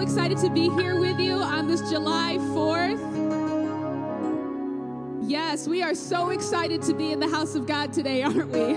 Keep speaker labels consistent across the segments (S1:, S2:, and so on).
S1: excited to be here with you on this July 4th. Yes, we are so excited to be in the house of God today, aren't we?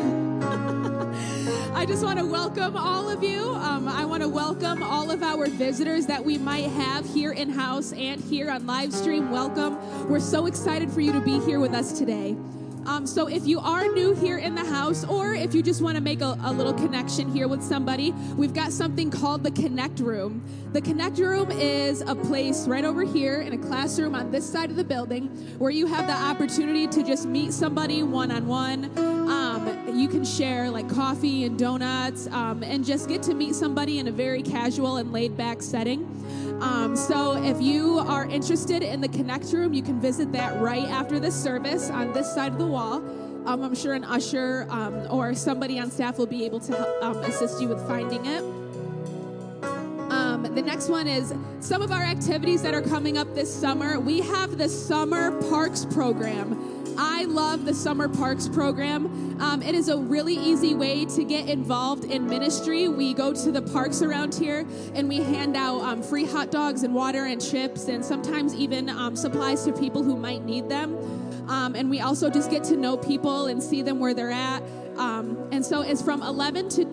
S1: I just want to welcome all of you. I want to welcome all of our visitors that we might have here in-house and here on live stream. Welcome. We're so excited for you to be here with us today. So if you are new here in the house, or if you just want to make a little connection here with somebody, we've got something called the Connect Room. The Connect Room is a place right over here in a classroom on this side of the building where you have the opportunity to just meet somebody one-on-one. You can share like coffee and donuts and just get to meet somebody in a very casual and laid-back setting. So if you are interested in the Connect Room, you can visit that right after this service on this side of the wall. I'm sure an usher or somebody on staff will be able to help, assist you with finding it. The next one is some of our activities that are coming up this summer. We have the Summer Parks program. I love the Summer Parks program. It is a really easy way to get involved in ministry. We go to the parks around here and we hand out free hot dogs and water and chips and sometimes even supplies to people who might need them. And we also just get to know people and see them where they're at. And so it's from 11 to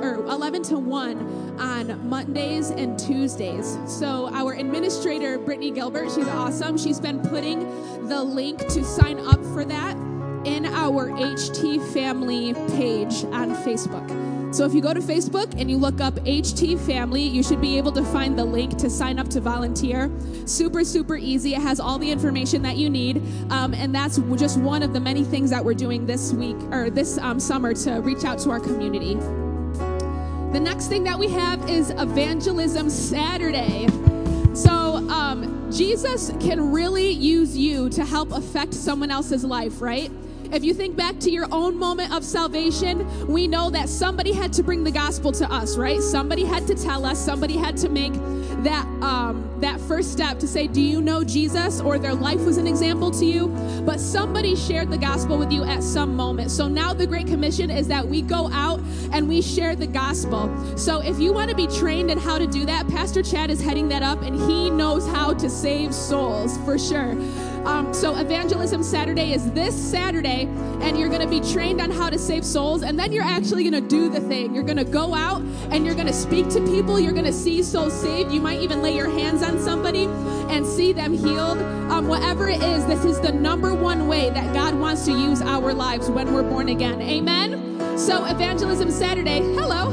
S1: 1 on Mondays and Tuesdays. So our administrator, Brittany Gilbert, she's awesome. She's been putting the link to sign up for that in our HT Family page on Facebook. So if you go to Facebook and you look up HT Family, you should be able to find the link to sign up to volunteer. Super, super easy. It has all the information that you need. And that's just one of the many things that we're doing this week or this summer to reach out to our community. The next thing that we have is Evangelism Saturday. So Jesus can really use you to help affect someone else's life, right? If you think back to your own moment of salvation, we know that somebody had to bring the gospel to us, right? Somebody had to tell us, somebody had to make that first step to say, do you know Jesus? Or their life was an example to you. But somebody shared the gospel with you at some moment. So now the Great Commission is that we go out and we share the gospel. So if you want to be trained in how to do that, Pastor Chad is heading that up and he knows how to save souls for sure. So Evangelism Saturday is this Saturday, and you're going to be trained on how to save souls, and then you're actually going to do the thing. You're going to go out, and you're going to speak to people. You're going to see souls saved. You might even lay your hands on somebody and see them healed. Whatever it is, this is the number one way that God wants to use our lives when we're born again. Amen? So Evangelism Saturday, hello.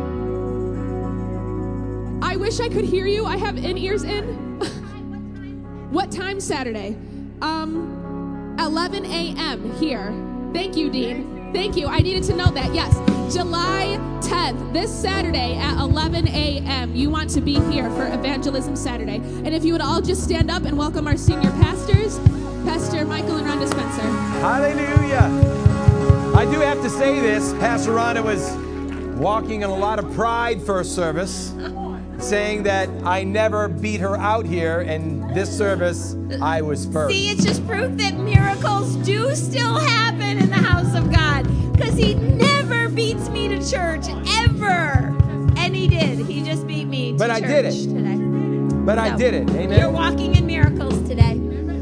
S1: I wish I could hear you. I have in-ears in. What time Saturday? 11 a.m. here. Thank you, Dean. Thank you. I needed to know that. Yes, July 10th, this Saturday at 11 a.m. You want to be here for Evangelism Saturday. And if you would all just stand up and welcome our senior pastors, Pastor Michael and Rhonda Spencer.
S2: Hallelujah. I do have to say this. Pastor Rhonda was walking in a lot of pride first service, saying that I never beat her out here, and this service, I was first.
S3: See, it's just proof that miracles do still happen in the house of God, because he never beats me to church, ever. And he did. He just beat me to church today.
S2: But I did it. Amen.
S3: You're walking in miracles today.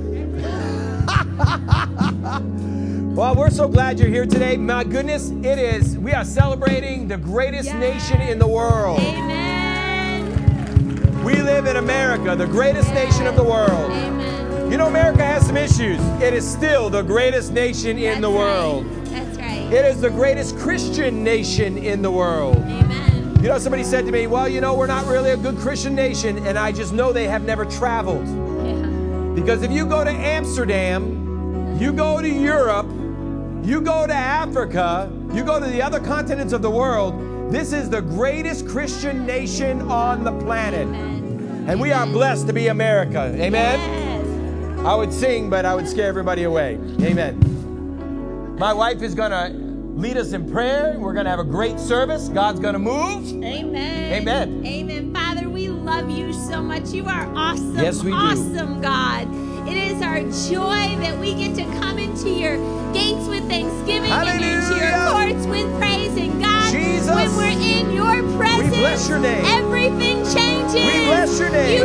S2: Well, we're so glad you're here today. My goodness, it is. We are celebrating the greatest nation in the world.
S3: Amen.
S2: We live in America, the greatest nation of the world.
S3: Amen.
S2: You know, America has some issues. It is still the greatest nation in the world.
S3: That's right.
S2: It is the greatest Christian nation in the world.
S3: Amen.
S2: You know, somebody said to me, well, you know, we're not really a good Christian nation, and I just know they have never traveled.
S3: Yeah.
S2: Because if you go to Amsterdam, you go to Europe, you go to Africa, you go to the other continents of the world, this is the greatest Christian nation on the planet.
S3: Amen.
S2: And we are blessed to be America. Amen?
S3: Yes.
S2: I would sing, but I would scare everybody away. Amen. My wife is going to lead us in prayer. We're going to have a great service. God's going to move.
S3: Amen.
S2: Amen.
S3: Amen. Father, we love you so much. You are awesome.
S2: Yes, we do.
S3: Awesome, God. It is our joy that we get to come into your gates with thanksgiving and into your courts with praise. And God,
S2: Jesus,
S3: when we're in your presence,
S2: we bless your name.
S3: Everything changes.
S2: We bless your name.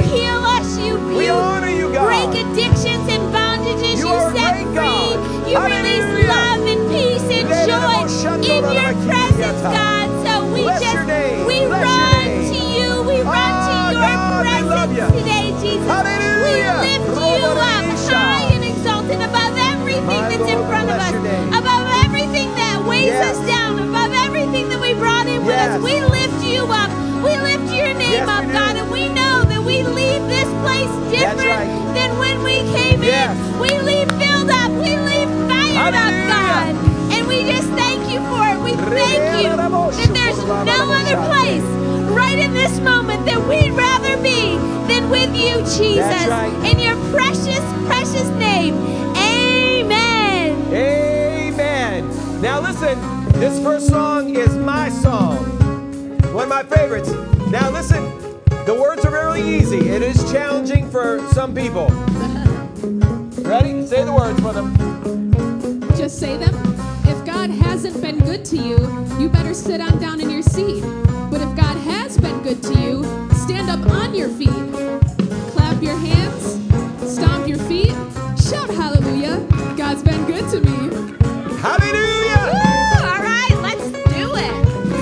S3: weighs
S2: Yes.
S3: us down, above everything that we brought in with
S2: Yes.
S3: us. We lift you up. We lift your name
S2: Yes,
S3: up,
S2: we do.
S3: God, and we know that we leave this place different
S2: right.
S3: than when we came
S2: Yes.
S3: in. We leave filled up. We leave fired up, God. And we just thank you for it. We thank you that there's no other place right in this moment that we'd rather be than with you, Jesus.
S2: That's right.
S3: In your precious, precious name. Amen.
S2: Amen. Now listen, this first song is my song. One of my favorites. Now listen, the words are really easy. It is challenging for some people. Ready? Say the words for them.
S1: Just say them. If God hasn't been good to you, you better sit on down in your seat. But if God has been good to you, stand up on your feet. Clap your hands, stomp your feet, shout hallelujah. God's been good to me.
S2: Hallelujah!
S3: Woo! All right, let's do it.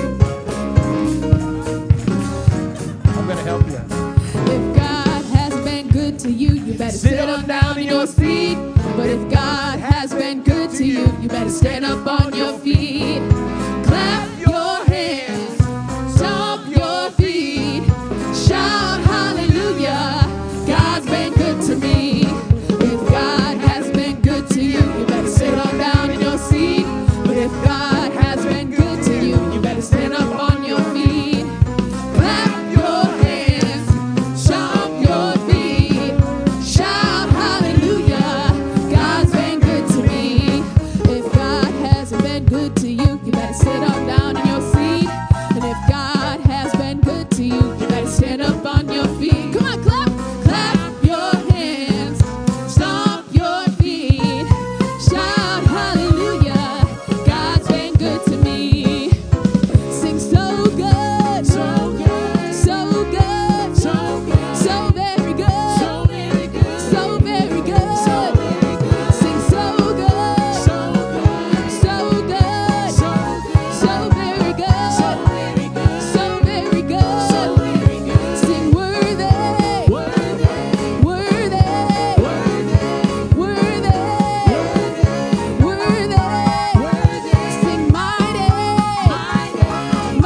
S2: I'm going to help you.
S1: If God has been good to you, you better sit on down in your seat. But if God has been good to you, you better stand up on your feet. Clap your hands, stomp your feet, shout hallelujah. God's been good to me. If God has been good to you, you better sit on down in your seat. But if God has been good to you, you better stand up on your feet. Clap your hands, stomp your feet, shout hallelujah. God's been good to me. If God hasn't been good to you, you better sit on down in your seat. And if God has been good to you, you better stand up on your feet. Come on, clap, clap your hands, stomp your feet, shout hallelujah. God's been good to me. Sing so good, so good, so good, so good, so very good, so very good, so very good, so very good. Sing so good, so good, so good, so very good, so very good, so very good, so very good. Sing worthy, worthy, worthy, worthy, worthy, worthy. Sing mighty, mighty,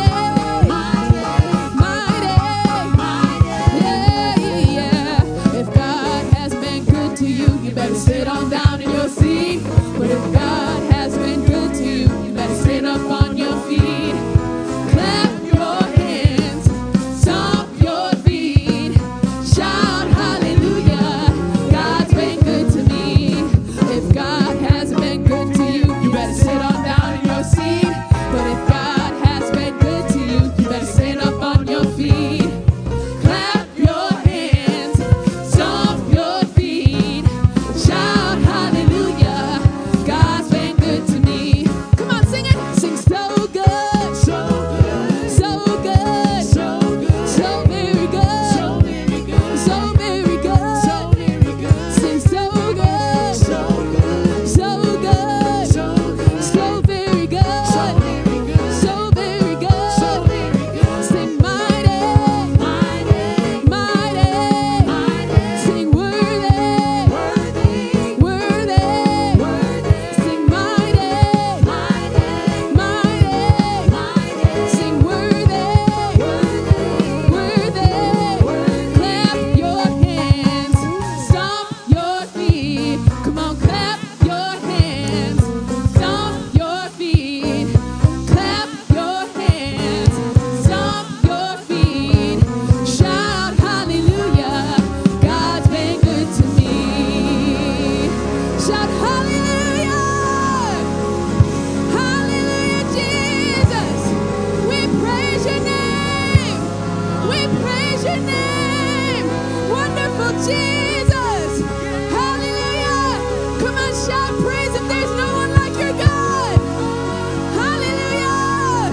S1: mighty, mighty. Yeah, yeah. If God has been good to you, you better sit on down in your seat. But if God has been good to you, you better stand up on your feet. Clap your hands, stomp your feet, shout hallelujah. God's been good to me. If God has been good to you, you better sit on down in your seat. But if God has been good to you, you better stand up on your feet. Clap your hands, stomp your feet, shout hallelujah. God's been good to me. Come on, sing it. Sing so good, so good, so good, so good, so very good, so very good, so very good, so very good. Sing so good, so good, so good, so good, so very good, so very good, so very good, so very good. Sing mighty, mighty, mighty, mighty. Sing worthy, worthy, worthy, worthy. Sing mighty, mighty, mighty, mighty. Sing worthy, worthy, worthy. Clap your hands, stomp your feet. Come on, clap your hands, stomp your feet. Clap your hands, stomp your feet. Shout hallelujah. God's been good to me. Shout hallelujah. Hallelujah, Jesus. We praise your name. We praise your name. Wonderful Jesus. Hallelujah. Come on, shout praise if there's no one like your God. Hallelujah.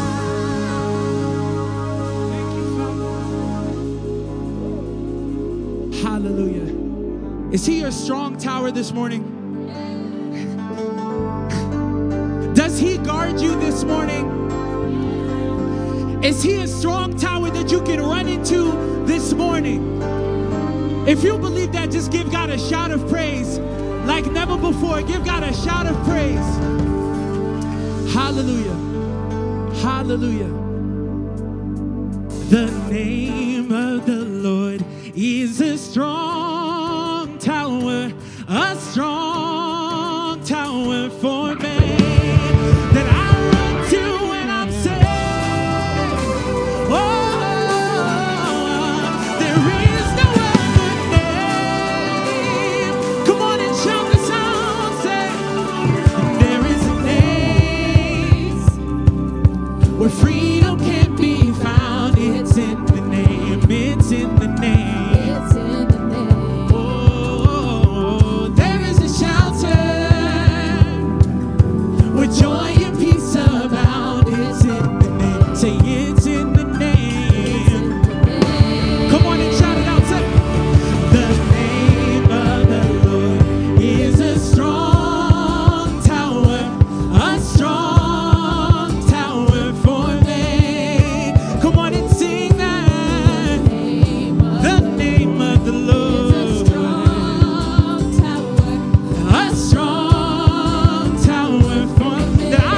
S4: Hallelujah. Is he your strong tower this morning? Does he guard you this morning? Is he a strong tower that you can run into this morning? If you believe that, just give God a shout of praise like never before. Give God a shout of praise. Hallelujah. Hallelujah. The name of the Lord is a strong tower for me. That I run to when I'm saved. Oh, there is no other name. Come on and shout this out. Say, there is a place where freedom can be found. It's in the name. It's in the name.
S1: It's in the name.
S4: Oh, there is a shelter with joy and peace abound. It's in the name. Say, it's in the name. Come on and shout it out. Say, the name of the Lord is a strong tower for me. Come on and sing that. The name of the Lord. A strong tower for me. That I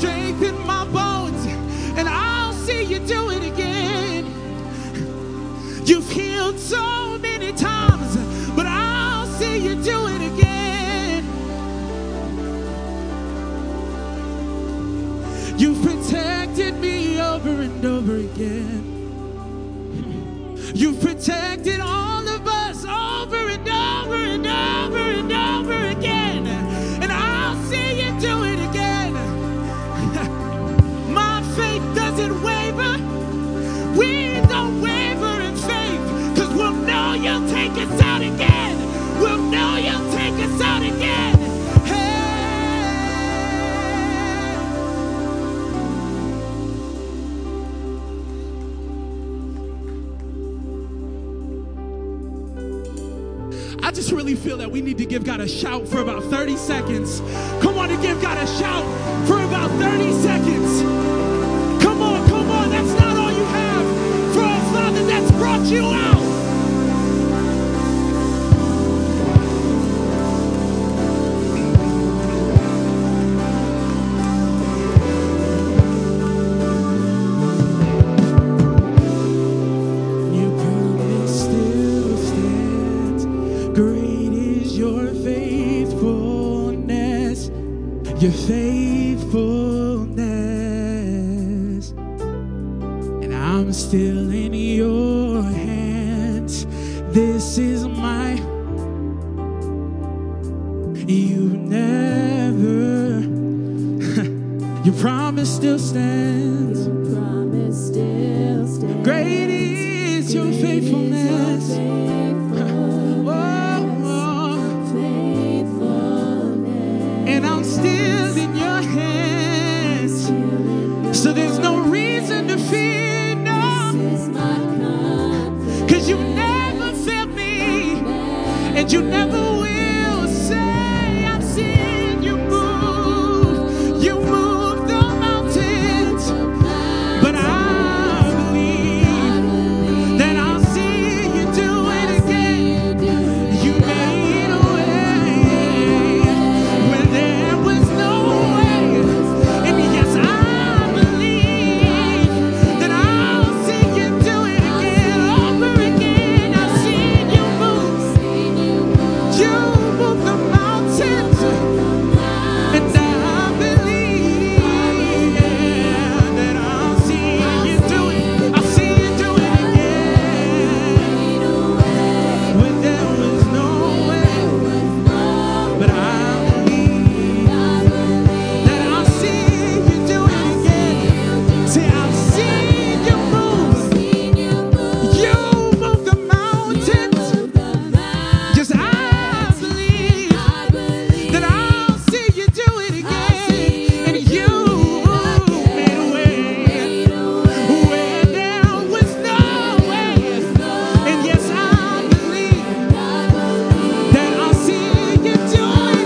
S4: strengthen my bones, and I'll see you do it again. You've healed so many times, but I'll see you do it again. You've protected me over and over again. You've protected all of us over and over and over and over again. And I'll see you do it again. My faith doesn't waver. We don't waver in faith, because we'll know you'll take us out again. We'll know you'll take us out again. I just really feel that we need to give God a shout for about 30 seconds. Come on and give God a shout for about 30 seconds. Come on, that's not all you have for a Father that's brought you out. Your faithfulness, and I'm still in your hands. This is my, you never, your promise still stands.
S3: Your promise still stands.
S4: Great is your faithfulness. And I'm still in your hands, so there's no reason to fear, no, because you never failed me, and you never will. Say, I've seen you move, you move the mountains, but I believe that I'll see you do it again. You made a way when there was no way, and yes, I believe that I'll see you do it again, over again. I've seen you move, you move the mountains, and I believe that I'll see you do it. I'll see you do it again when there was no way, but I believe that I'll see you do it again. Say, I'll see you move. You move the mountains. Just I believe that I'll see you do it again. And you made a way where there was no way. And yes, I believe that I'll see you do it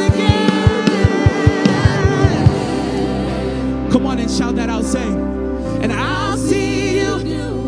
S4: again. Come on and shout that out, say, and I'll see you.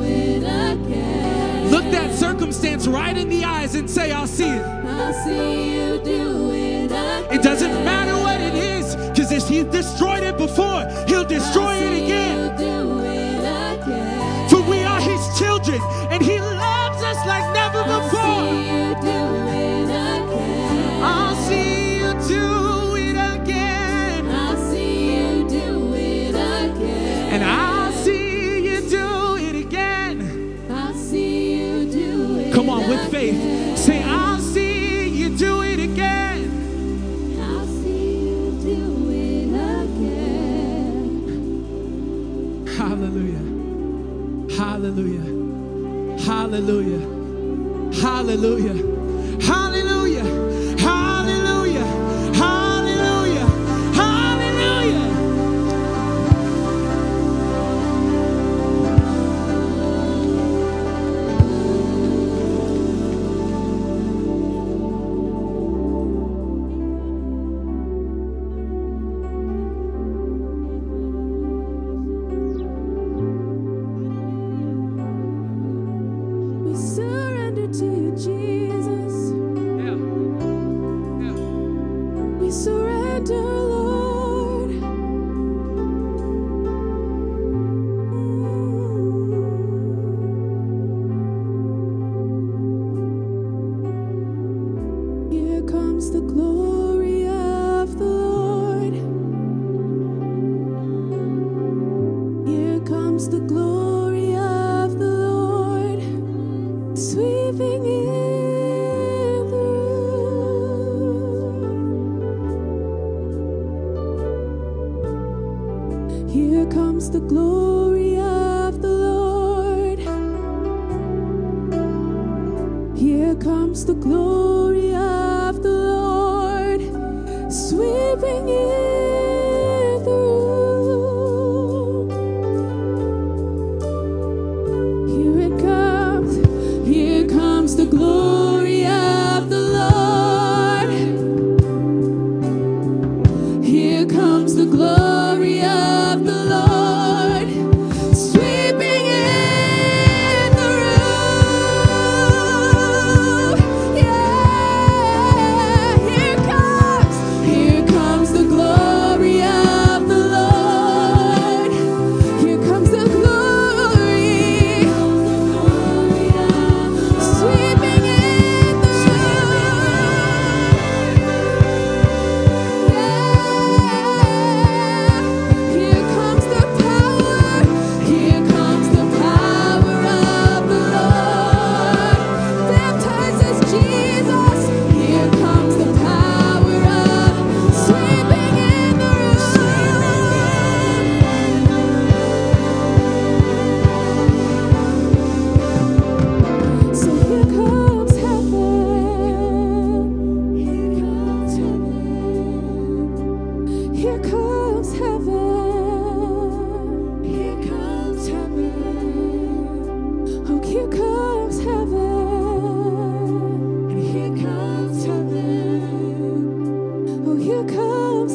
S4: Look that circumstance right in the eyes and say, I'll see it.
S3: I'll see you do it again.
S4: It doesn't matter what it is, because if he destroyed it before, he'll destroy it again.
S3: Do it again.
S4: For we are his children, and he loves us like never before.
S3: You do it again.
S4: I'll see you do it again.
S3: I'll see you do it again.
S4: And I'll see you do it again.
S3: I'll see you do it.
S4: Come on, with faith. Say, I'll see you do it again.
S3: I'll see you do it again.
S4: Hallelujah. Hallelujah. Hallelujah. Hallelujah. Hallelujah. Hallelujah. Hallelujah. Hallelujah.
S3: We surrender to you, Jesus.
S1: Here comes the glory of the Lord. Here comes the glory of the Lord, sweeping in the room. Here it comes. Here comes the glory of the Lord. Here comes the glory of the Lord, sweeping in the room. Yeah, here comes the glory of the Lord. Here comes the glory, sweeping in the Here comes the power. Here comes the power of the Lord. Baptize us, Jesus. Here comes the power of sweeping in the room. So here comes heaven. Here comes heaven. Here comes heaven. Here comes heaven. Oh, here comes heaven. And here comes heaven. Oh, here comes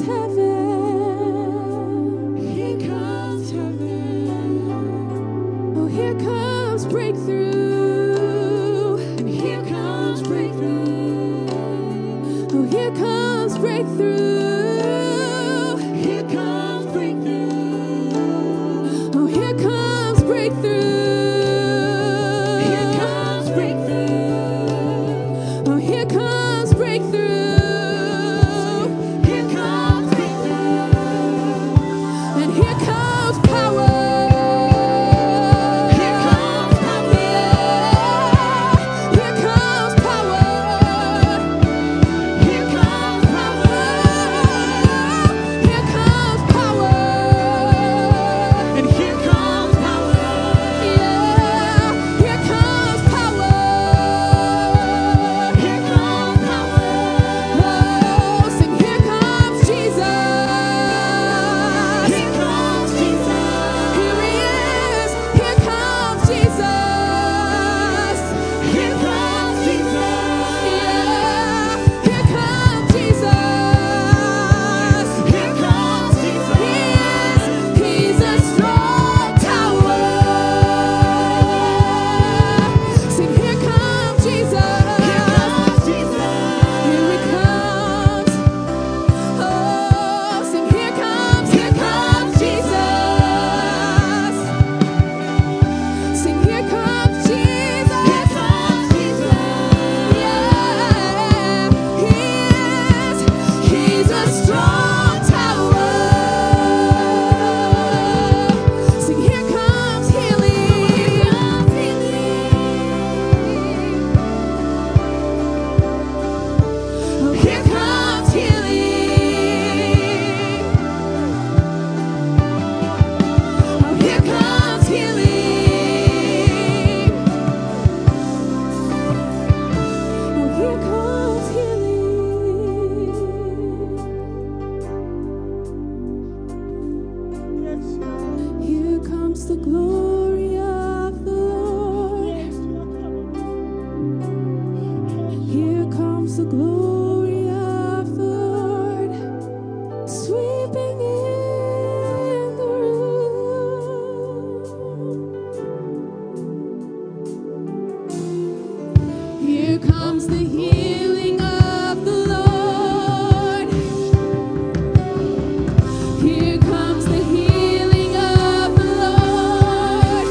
S1: heaven. Here comes heaven. Oh, here comes breakthrough. And here comes breakthrough. Oh, here comes breakthrough. Here comes breakthrough. Oh, here comes breakthrough. Here comes breakthrough. Oh, here comes breakthrough. Here comes breakthrough. And here comes power. Here comes power. Here comes power. Here comes power. Here comes power. And here comes power. Yeah, here comes power. Here comes power. Oh, sing, here comes Jesus. Here comes Jesus. Here he is. Here comes Jesus. Here comes Jesus. Yeah, here comes Jesus. Here comes Jesus. He's a strong tower. Sing, here comes Jesus. Here comes Jesus. Here he comes. Oh, sing, here comes Jesus. Sing, here comes Jesus. Here comes Jesus. Yeah, he's a strong tower. Sing, here comes healing. Oh, here comes healing. Oh, here comes healing. Oh, here comes healing. Here comes the glory of the Lord. Here comes the glory of the Lord, sweeping in the room. Here comes the healing of the Lord. Here comes the healing of the Lord.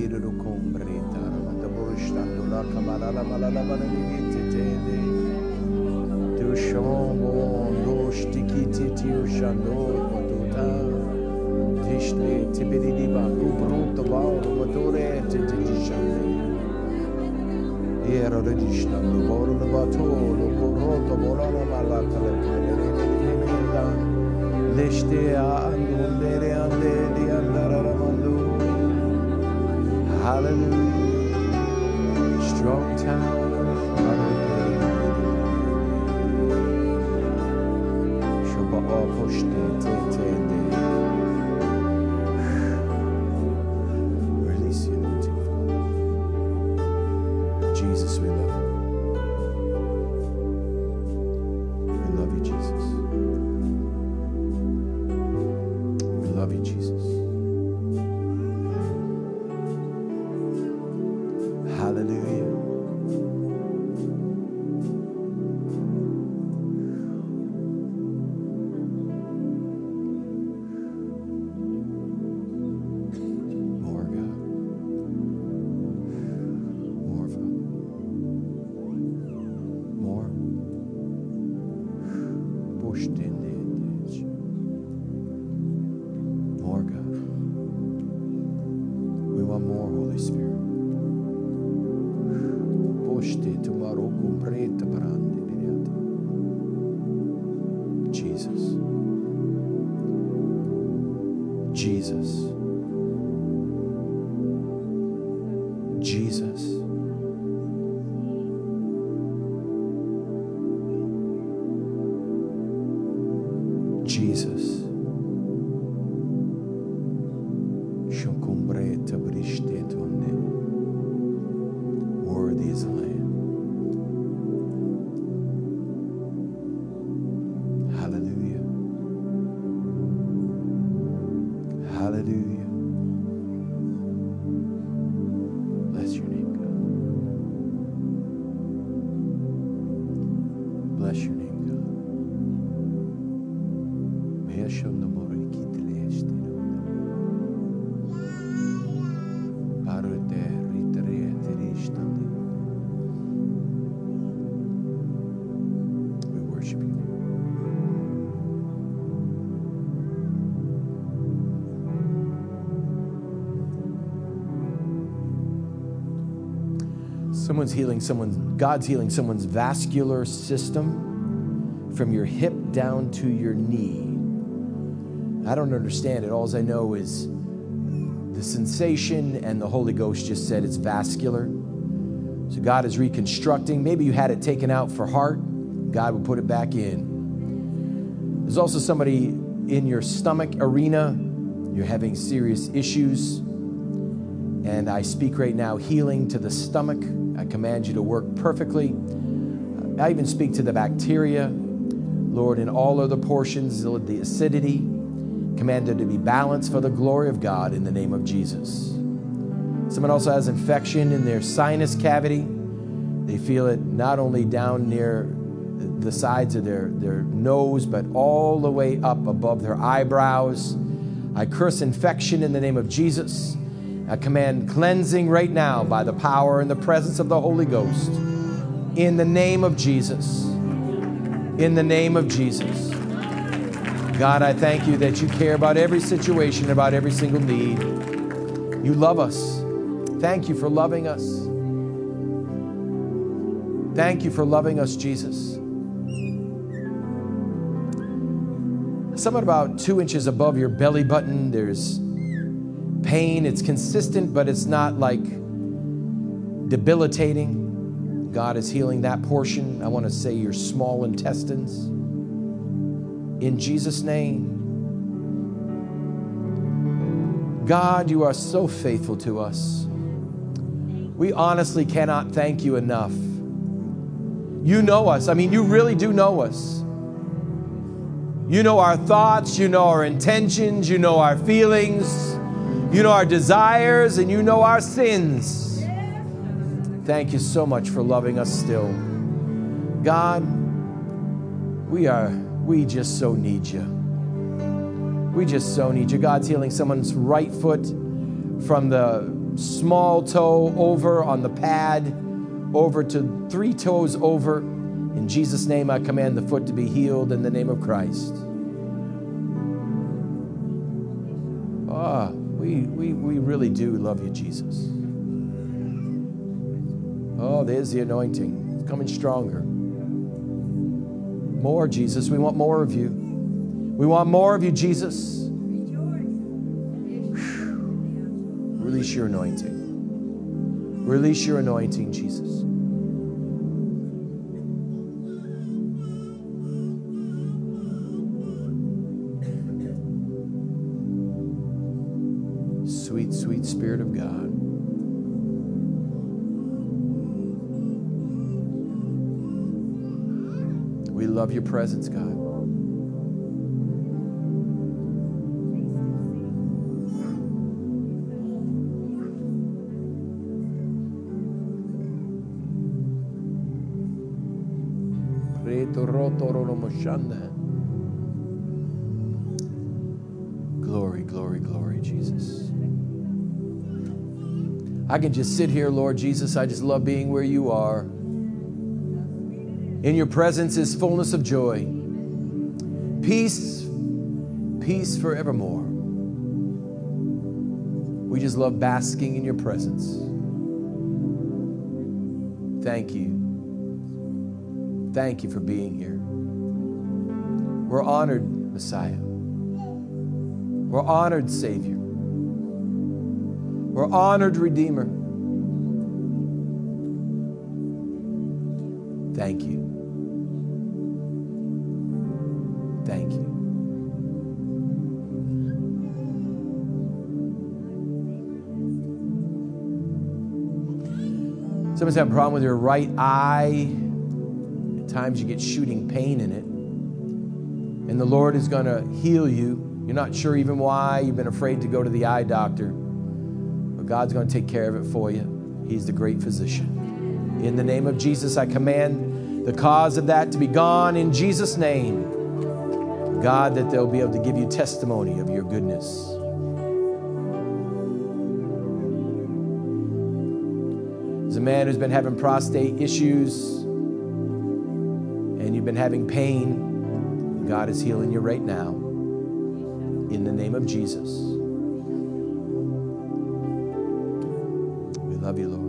S2: Hallelujah. Strong tower. Release your anointing. Jesus, we love you. We love you, Jesus. We love you, Jesus. Hallelujah. Worthy is the Lamb. Hallelujah. Hallelujah. Bless your name, God. Bless your name, God. We worship you. God's healing someone's vascular system from your hip down to your knee. I don't understand it. All I know is the sensation, and the Holy Ghost just said it's vascular. So God is reconstructing. Maybe you had it taken out for heart. God will put it back in. There's also somebody in your stomach arena. You're having serious issues. And I speak right now healing to the stomach. I command you to work perfectly. I even speak to the bacteria, Lord, in all other portions, the acidity, command it to be balanced for the glory of God in the name of Jesus. Someone also has infection in their sinus cavity. They feel it not only down near the sides of their nose, but all the way up above their eyebrows. I curse infection in the name of Jesus. I command cleansing right now by the power and the presence of the Holy Ghost. In the name of Jesus. In the name of Jesus. God, I thank you that you care about every situation, about every single need. You love us. Thank you for loving us. Thank you for loving us, Jesus. Somewhat about 2 inches above your belly button, there's pain. It's consistent, but it's not like debilitating. God is healing that portion. I want to say your small intestines. In Jesus' name. God, you are so faithful to us. We honestly cannot thank you enough. You know us. I mean, you really do know us. You know our thoughts. You know our intentions. You know our feelings. You know our desires, and you know our sins. Thank you so much for loving us still. God, we just so need you. We just so need you. God's healing someone's right foot from the small toe over on the pad, over to 3 toes over. In Jesus' name, I command the foot to be healed in the name of Christ. We really do love you, Jesus. Oh, there's the anointing. It's coming stronger. More, Jesus. We want more of you. We want more of you, Jesus. Release your anointing. Release your anointing, Jesus. Sweet, sweet Spirit of God. We love your presence, God. Glory, glory, glory, Jesus. I can just sit here, Lord Jesus. I just love being where you are. In your presence is fullness of joy. Peace, peace forevermore. We just love basking in your presence. Thank you. Thank you for being here. We're honored, Messiah. We're honored, Savior. We're honored, Redeemer. Thank you. Thank you. Someone's having a problem with your right eye. At times you get shooting pain in it. And the Lord is going to heal you. You're not sure even why. You've been afraid to go to the eye doctor. But God's going to take care of it for you. He's the great physician. In the name of Jesus, I command the cause of that to be gone in Jesus' name. God, that they'll be able to give you testimony of your goodness. There's a man who's been having prostate issues and you've been having pain. God is healing you right now. In the name of Jesus. We love you,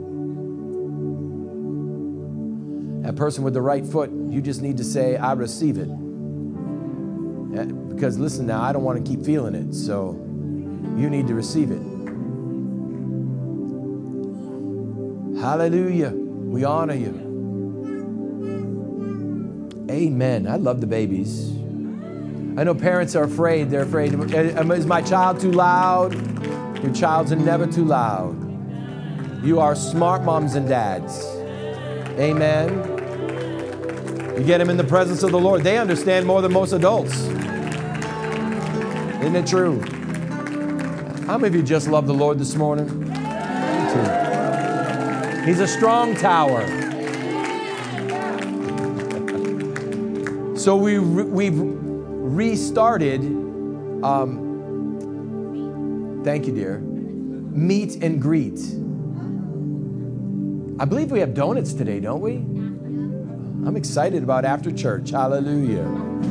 S2: Lord. That person with the right foot, you just need to say, I receive it. Because listen now, I don't want to keep feeling it, so you need to receive it. Hallelujah. We honor you. Amen. I love the babies. I know parents are afraid. They're afraid. Is my child too loud? Your child's never too loud. You are smart moms and dads. Amen. You get them in the presence of the Lord. They understand more than most adults. Isn't it true? How many of you just love the Lord this morning? Me too. He's a strong tower. So we've restarted, thank you, dear, meet and greet. I believe we have donuts today, don't we? I'm excited about after church. Hallelujah.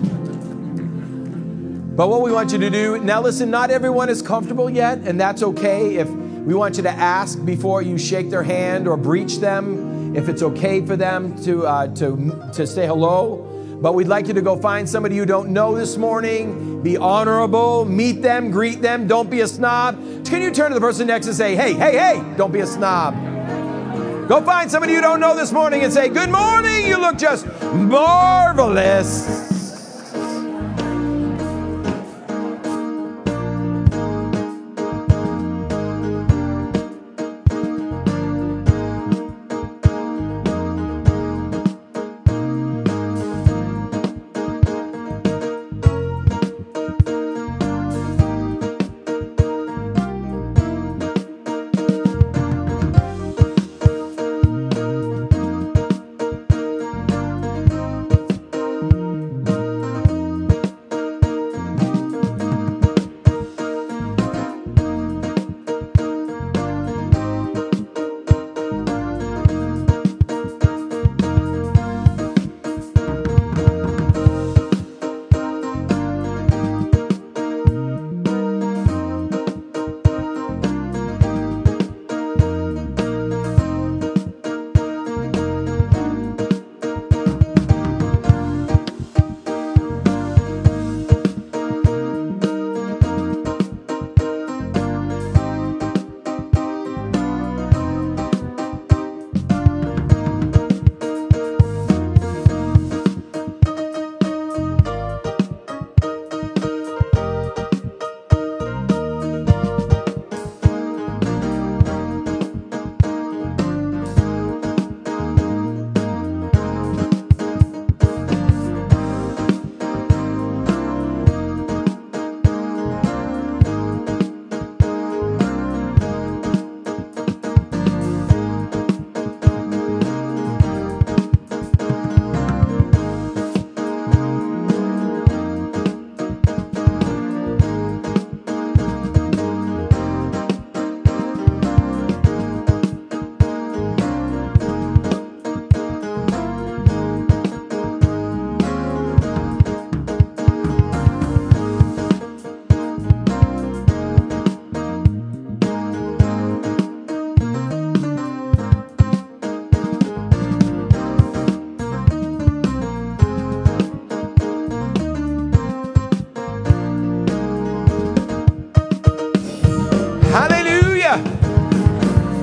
S2: But what we want you to do, now listen, not everyone is comfortable yet, and that's okay. If we want you to ask before you shake their hand or breach them, if it's okay for them to say hello. But we'd like you to go find somebody you don't know this morning. Be honorable. Meet them. Greet them. Don't be a snob. Can you turn to the person next and say, hey, hey, hey, don't be a snob. Go find somebody you don't know this morning and say, good morning. You look just marvelous.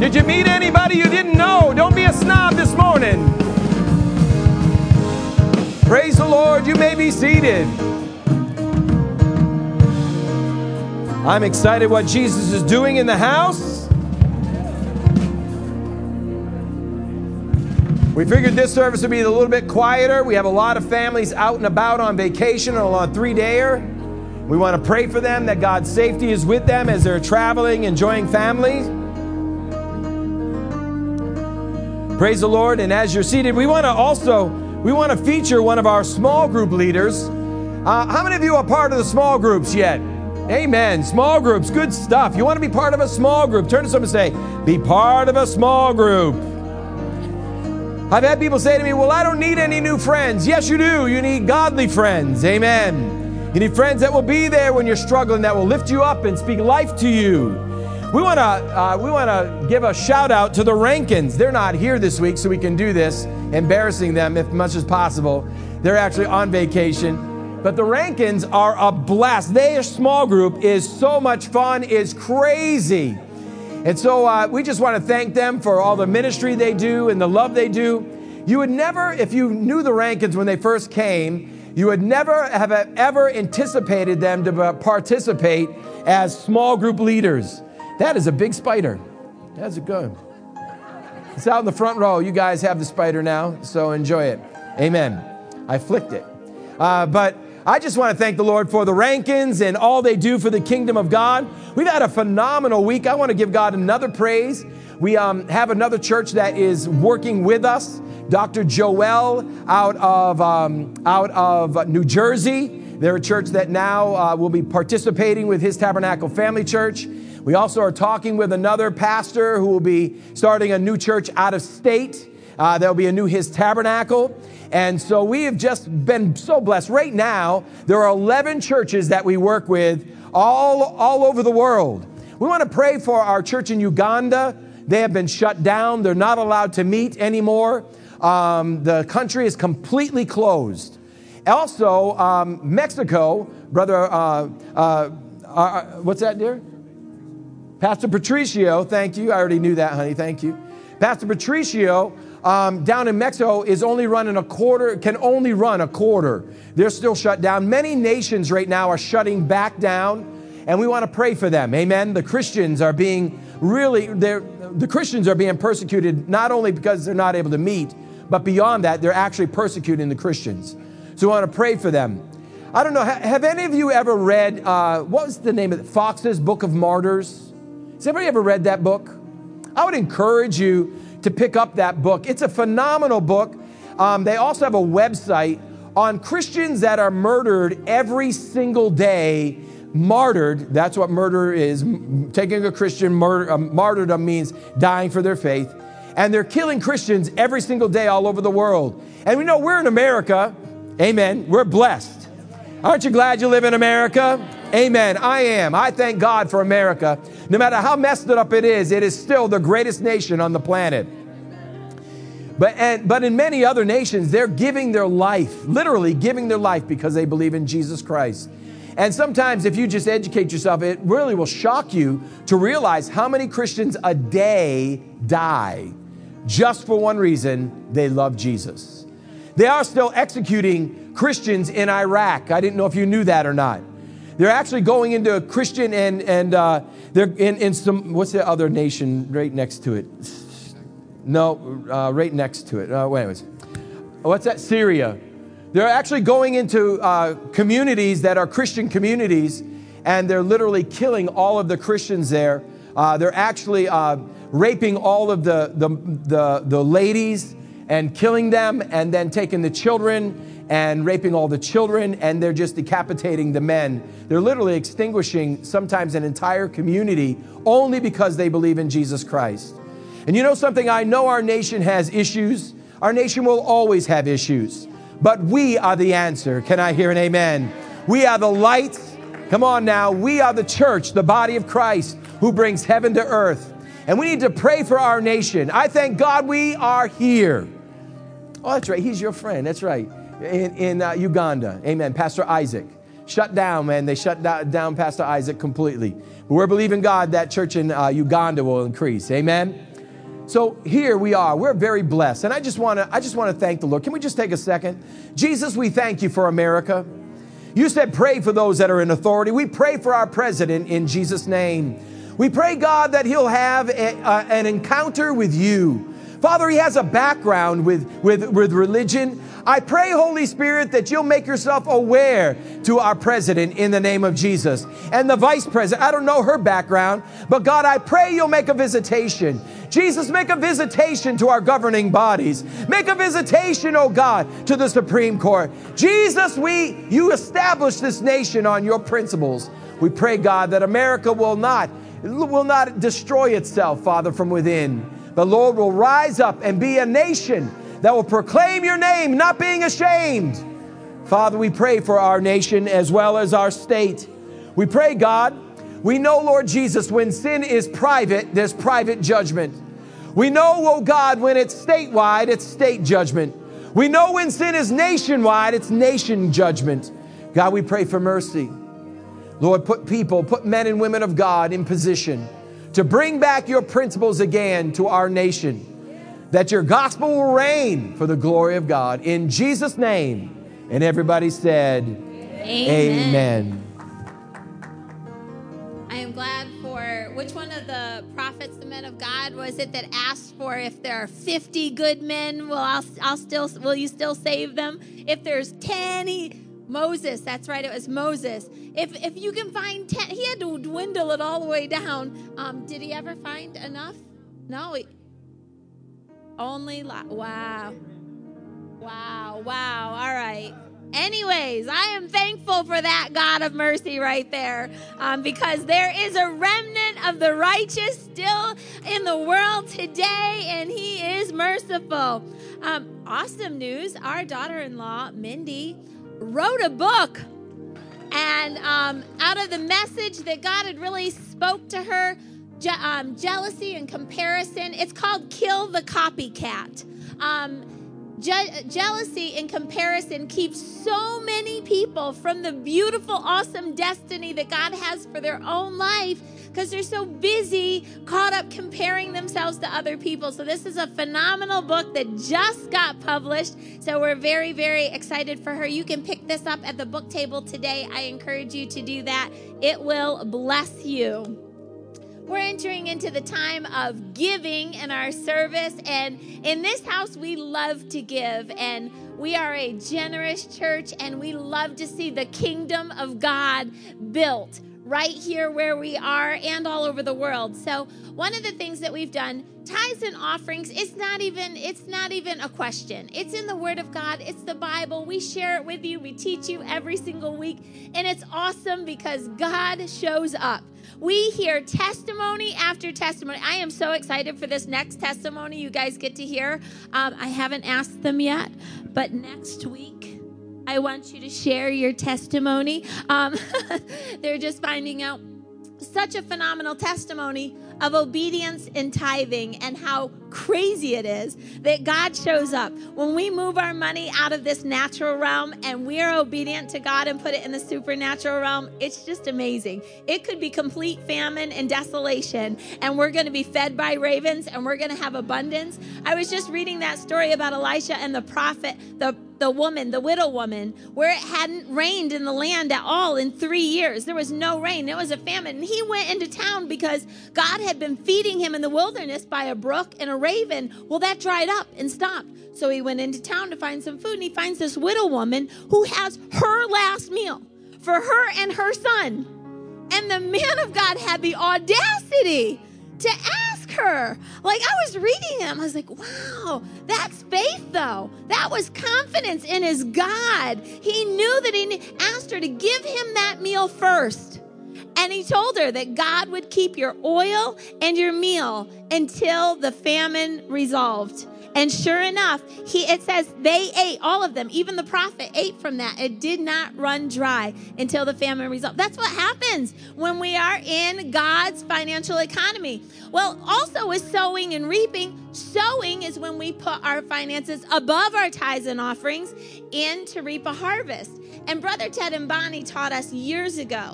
S2: Did you meet anybody you didn't know? Don't be a snob this morning. Praise the Lord. You may be seated. I'm excited what Jesus is doing in the house. We figured this service would be a little bit quieter. We have a lot of families out and about on vacation or on 3-dayer. We want to pray for them that God's safety is with them as they're traveling, enjoying family. Praise the Lord. And as you're seated, we want to feature one of our small group leaders. How many of you are part of the small groups yet? Amen. Small groups, good stuff. You want to be part of a small group? Turn to someone and say, be part of a small group. I've had people say to me, well, I don't need any new friends. Yes, you do. You need godly friends. Amen. You need friends that will be there when you're struggling, that will lift you up and speak life to you. We want to give a shout out to the Rankins. They're not here this week, so we can do this, embarrassing them as much as possible. They're actually on vacation. But the Rankins are a blast. Their small group is so much fun, is crazy. And so we just want to thank them for all the ministry they do and the love they do. You would never, if you knew the Rankins when they first came, you would never have ever anticipated them to participate as small group leaders. That is a big spider. That's good. It's out in the front row. You guys have the spider now, so enjoy it. Amen. I flicked it. But I just want to thank the Lord for the Rankins and all they do for the kingdom of God. We've had a phenomenal week. I want to give God another praise. We have another church that is working with us, Dr. Joel out of New Jersey. They're a church that now will be participating with His Tabernacle Family Church. We also are talking with another pastor who will be starting a new church out of state. There'll be a new His Tabernacle. And so we have just been so blessed. Right now, there are 11 churches that we work with all over the world. We want to pray for our church in Uganda. They have been shut down. They're not allowed to meet anymore. The country is completely closed. Also, Mexico, brother, what's that, dear? Pastor Patricio, thank you. I already knew that, honey. Thank you. Pastor Patricio, down in Mexico is only running can only run a quarter. They're still shut down. Many nations right now are shutting back down, and we want to pray for them. Amen. The Christians are being persecuted not only because they're not able to meet, but beyond that, they're actually persecuting the Christians. So we want to pray for them. I don't know, have any of you ever read, what was the name of it? Fox's Book of Martyrs? Has anybody ever read that book? I would encourage you to pick up that book. It's a phenomenal book. They also have a website on Christians that are murdered every single day. Martyred, that's what murder is. Taking a Christian, martyrdom means dying for their faith. And they're killing Christians every single day all over the world. And we know we're in America. Amen. We're blessed. Aren't you glad you live in America? Amen. I am. I thank God for America. No matter how messed up it is still the greatest nation on the planet. But in many other nations, they're giving their life, literally giving their life because they believe in Jesus Christ. And sometimes if you just educate yourself, it really will shock you to realize how many Christians a day die just for one reason: they love Jesus. They are still executing Christians in Iraq. I didn't know if you knew that or not. They're actually going into a Christian and they're in some, what's the other nation right next to it? No, right next to it. Anyways, what's that? Syria. They're actually going into communities that are Christian communities, and they're literally killing all of the Christians there. They're actually raping all of the ladies and killing them, and then taking the children and raping all the children, and they're just decapitating the men. They're literally extinguishing sometimes an entire community only because they believe in Jesus Christ. And you know something? I know our nation has issues. Our nation will always have issues. But we are the answer. Can I hear an amen? We are the light. Come on now. We are the church, the body of Christ, who brings heaven to earth. And we need to pray for our nation. I thank God we are here. Oh, that's right. He's your friend. That's right. In Uganda. Amen. Pastor Isaac. Shut down, man. They shut down Pastor Isaac completely. But we're believing God that church in Uganda will increase. Amen. So here we are. We're very blessed. And I just want to thank the Lord. Can we just take a second? Jesus, we thank you for America. You said pray for those that are in authority. We pray for our president in Jesus' name. We pray, God, that he'll have an encounter with you. Father, he has a background with religion. I pray, Holy Spirit, that you'll make yourself aware to our president in the name of Jesus. And the vice president, I don't know her background, but God, I pray you'll make a visitation. Jesus, make a visitation to our governing bodies. Make a visitation, oh God, to the Supreme Court. Jesus, you established this nation on your principles. We pray, God, that America will not destroy itself, Father, from within. The Lord will rise up and be a nation that will proclaim your name, not being ashamed. Father, we pray for our nation as well as our state. We pray, God, we know, Lord Jesus, when sin is private, there's private judgment. We know, oh God, when it's statewide, it's state judgment. We know when sin is nationwide, it's nation judgment. God, we pray for mercy. Lord, put men and women of God in position to bring back your principles again to our nation, that your gospel will reign for the glory of God. In Jesus' name. And everybody said, Amen.
S3: I am glad for, which one of the prophets, the men of God, was it that asked for if there are 50 good men, will you still save them? If there's 10, Moses, that's right, it was Moses. If you can find 10, he had to dwindle it all the way down. Did he ever find enough? No. Wow. All right. Anyways, I am thankful for that God of mercy right there, because there is a remnant of the righteous still in the world today, and he is merciful. Awesome news. Our daughter-in-law, Mindy, wrote a book, and out of the message that God had really spoke to her, jealousy and comparison, it's called Kill the Copycat. Jealousy and comparison keeps so many people from the beautiful, awesome destiny that God has for their own life, because they're so busy, caught up comparing themselves to other people. So this is a phenomenal book that just got published. So we're very, very excited for her. You can pick this up at the book table today. I encourage you to do that. It will bless you. We're entering into the time of giving in our service, and in this house we love to give, and we are a generous church, and we love to see the kingdom of God built right here where we are and all over the world. So one of the things that we've done, tithes and offerings, it's not even a question. It's in the Word of God. It's the Bible. We share it with you. We teach you every single week, and it's awesome because God shows up. We hear testimony after testimony. I am so excited for this next testimony you guys get to hear. I haven't asked them yet, but next week, I want you to share your testimony. They're just finding out such a phenomenal testimony of obedience and tithing, and how crazy it is that God shows up when we move our money out of this natural realm and we're obedient to God and put it in the supernatural realm. It's just amazing. It could be complete famine and desolation, and we're going to be fed by ravens, and we're going to have abundance. I was just reading that story about Elisha and the prophet, the widow woman, where it hadn't rained in the land at all in 3 years. There was no rain. It was a famine. And he went into town because God had been feeding him in the wilderness by a brook and a raven. Well, that dried up and stopped. So he went into town to find some food, and he finds this widow woman who has her last meal for her and her son. And the man of God had the audacity to ask her. Like, I was reading him, I was like, wow, that's faith though. That was confidence in his God. He knew that he asked her to give him that meal first. And he told her that God would keep your oil and your meal until the famine resolved. And sure enough, it says they ate, all of them, even the prophet ate from that. It did not run dry until the famine resolved. That's what happens when we are in God's financial economy. Well, also with sowing and reaping, sowing is when we put our finances above our tithes and offerings in to reap a harvest. And Brother Ted and Bonnie taught us years ago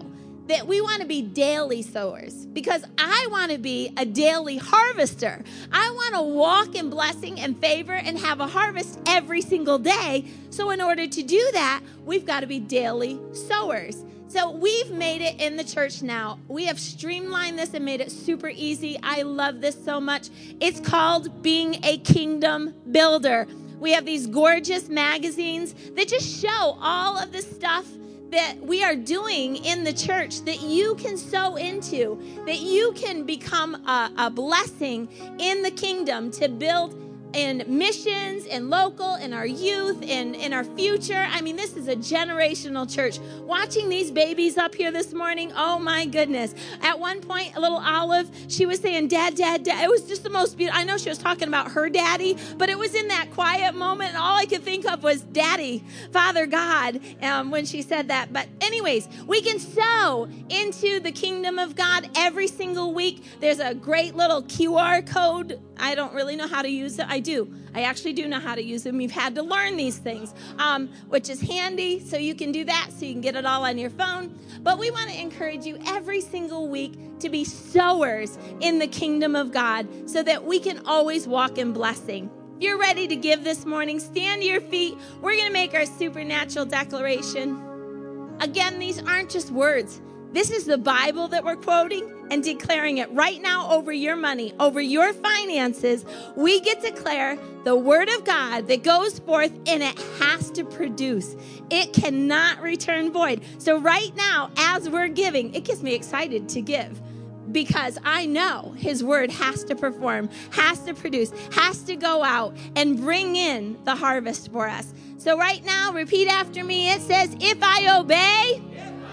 S3: that we want to be daily sowers, because I want to be a daily harvester. I want to walk in blessing and favor and have a harvest every single day. So in order to do that, we've got to be daily sowers. So we've made it in the church now. We have streamlined this and made it super easy. I love this so much. It's called being a kingdom builder. We have these gorgeous magazines that just show all of the stuff that we are doing in the church that you can sow into, that you can become a blessing in the kingdom to build in missions, in local, in our youth, in our future. I mean, this is a generational church. Watching these babies up here this morning, oh my goodness. At one point, a little Olive, she was saying, Dad, Dad, Dad. It was just the most beautiful. I know she was talking about her daddy, but it was in that quiet moment, and all I could think of was Daddy, Father God, when she said that. But anyways, we can sow into the kingdom of God every single week. There's a great little QR code. I don't really know how to use it. I actually do know how to use them. You've had to learn these things, which is handy. So you can do that, so you can get it all on your phone. But we want to encourage you every single week to be sowers in the kingdom of God, so that we can always walk in blessing. If you're ready to give this morning, stand to your feet. We're going to make our supernatural declaration. Again, these aren't just words. This is the Bible that we're quoting and declaring it right now over your money, over your finances. We get to declare the word of God that goes forth, and it has to produce. It cannot return void. So right now, as we're giving, it gets me excited to give, because I know his word has to perform, has to produce, has to go out and bring in the harvest for us. So right now, repeat after me. It says, if I obey,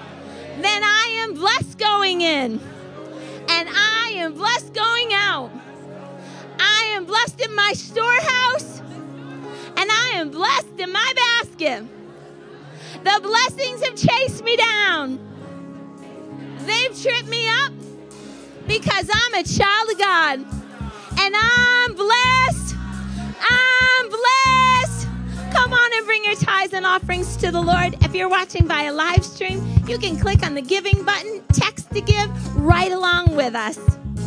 S3: then I am blessed going in, and I am blessed going out. I am blessed in my storehouse, and I am blessed in my basket. The blessings have chased me down. They've tripped me up, because I'm a child of God, and I'm blessed. I'm blessed. Come on and bring your tithes and offerings to the Lord. If you're watching via live stream, you can click on the giving button, text to give right along with us.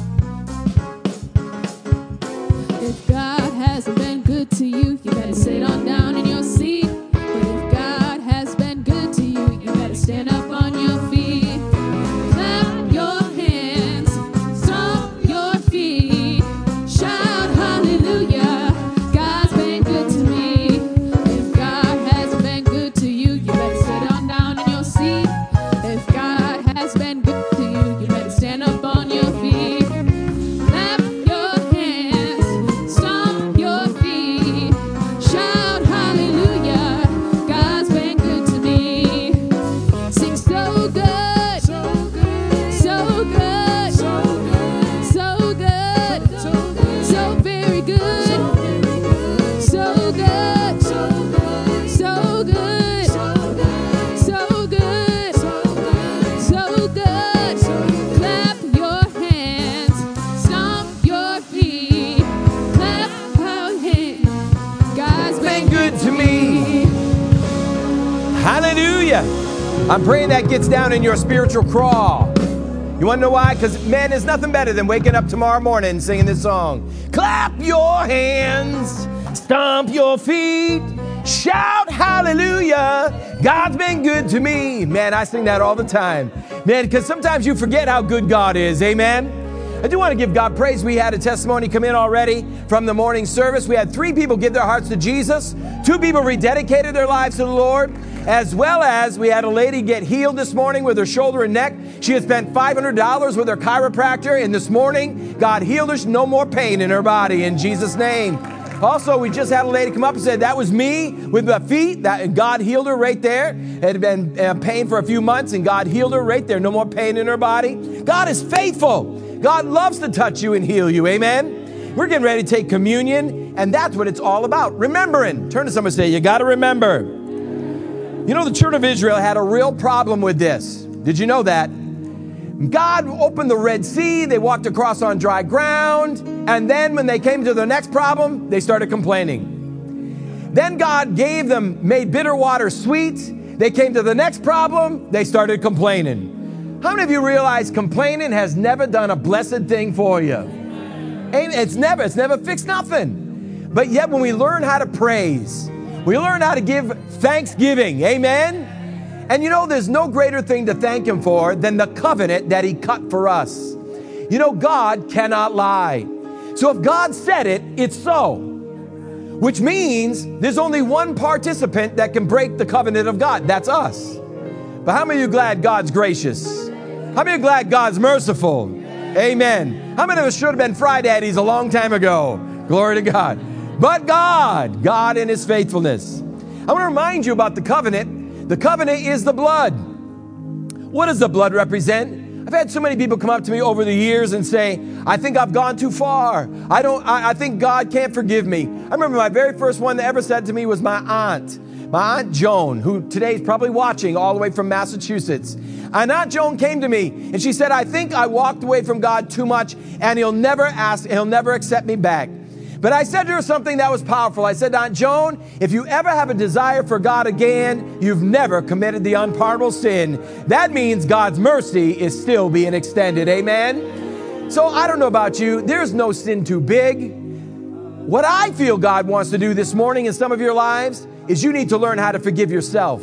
S1: If God hasn't been good to you, you better sit on down in your seat. But if God has been good to you, you better stand up on your feet. Clap your hands, stomp your feet, shout hallelujah. God's been good to me. If God hasn't been good to you, you better sit on down in your seat. If God has been good to you, you better stand up on your feet. Clap your hands, stomp your feet, shout hallelujah. God's been good to me. Sing so good, so good, so good, so good, so very good, so good, so good, so good, so good. Clap your hands, stomp your feet, clap your hands. God's
S2: Been good to me. Hallelujah. I'm praying that gets down in your spiritual crawl. You want to know why? Because, man, there's nothing better than waking up tomorrow morning and singing this song. Clap your hands, stomp your feet, shout hallelujah. God's been good to me. Man, I sing that all the time. Man, because sometimes you forget how good God is. Amen. I do want to give God praise. We had a testimony come in already from the morning service. We had 3 people give their hearts to Jesus. 2 people rededicated their lives to the Lord, as well as we had a lady get healed this morning with her shoulder and neck. She had spent $500 with her chiropractor, and this morning, God healed her. No more pain in her body in Jesus' name. Also, we just had a lady come up and said, that was me with my feet. That God healed her right there. It had been pain for a few months, and God healed her right there. No more pain in her body. God is faithful. God loves to touch you and heal you. Amen. We're getting ready to take communion, and that's what it's all about. Remembering. Turn to somebody and say, you got to remember. You know, the children of Israel had a real problem with this. Did you know that? God opened the Red Sea. They walked across on dry ground. And then when they came to the next problem, they started complaining. Then God made bitter water sweet. They came to the next problem. They started complaining. How many of you realize complaining has never done a blessed thing for you? It's never fixed nothing. But yet when we learn how to praise, we learn how to give thanksgiving. Amen? And you know, there's no greater thing to thank Him for than the covenant that He cut for us. You know, God cannot lie. So if God said it, it's so. Which means there's only one participant that can break the covenant of God. That's us. But how many of you glad God's gracious? How many of you glad God's merciful? Amen. How many of us should have been fry daddies a long time ago? Glory to God. But God in His faithfulness. I want to remind you about the covenant. The covenant is the blood. What does the blood represent? I've had so many people come up to me over the years and say, I think I've gone too far. I think God can't forgive me. I remember my very first one that ever said to me was my Aunt Joan, who today is probably watching all the way from Massachusetts. And Aunt Joan came to me and she said, I think I walked away from God too much and He'll never accept me back. But I said to her something that was powerful. I said, Aunt Joan, if you ever have a desire for God again, you've never committed the unpardonable sin. That means God's mercy is still being extended. Amen? So I don't know about you. There's no sin too big. What I feel God wants to do this morning in some of your lives is you need to learn how to forgive yourself.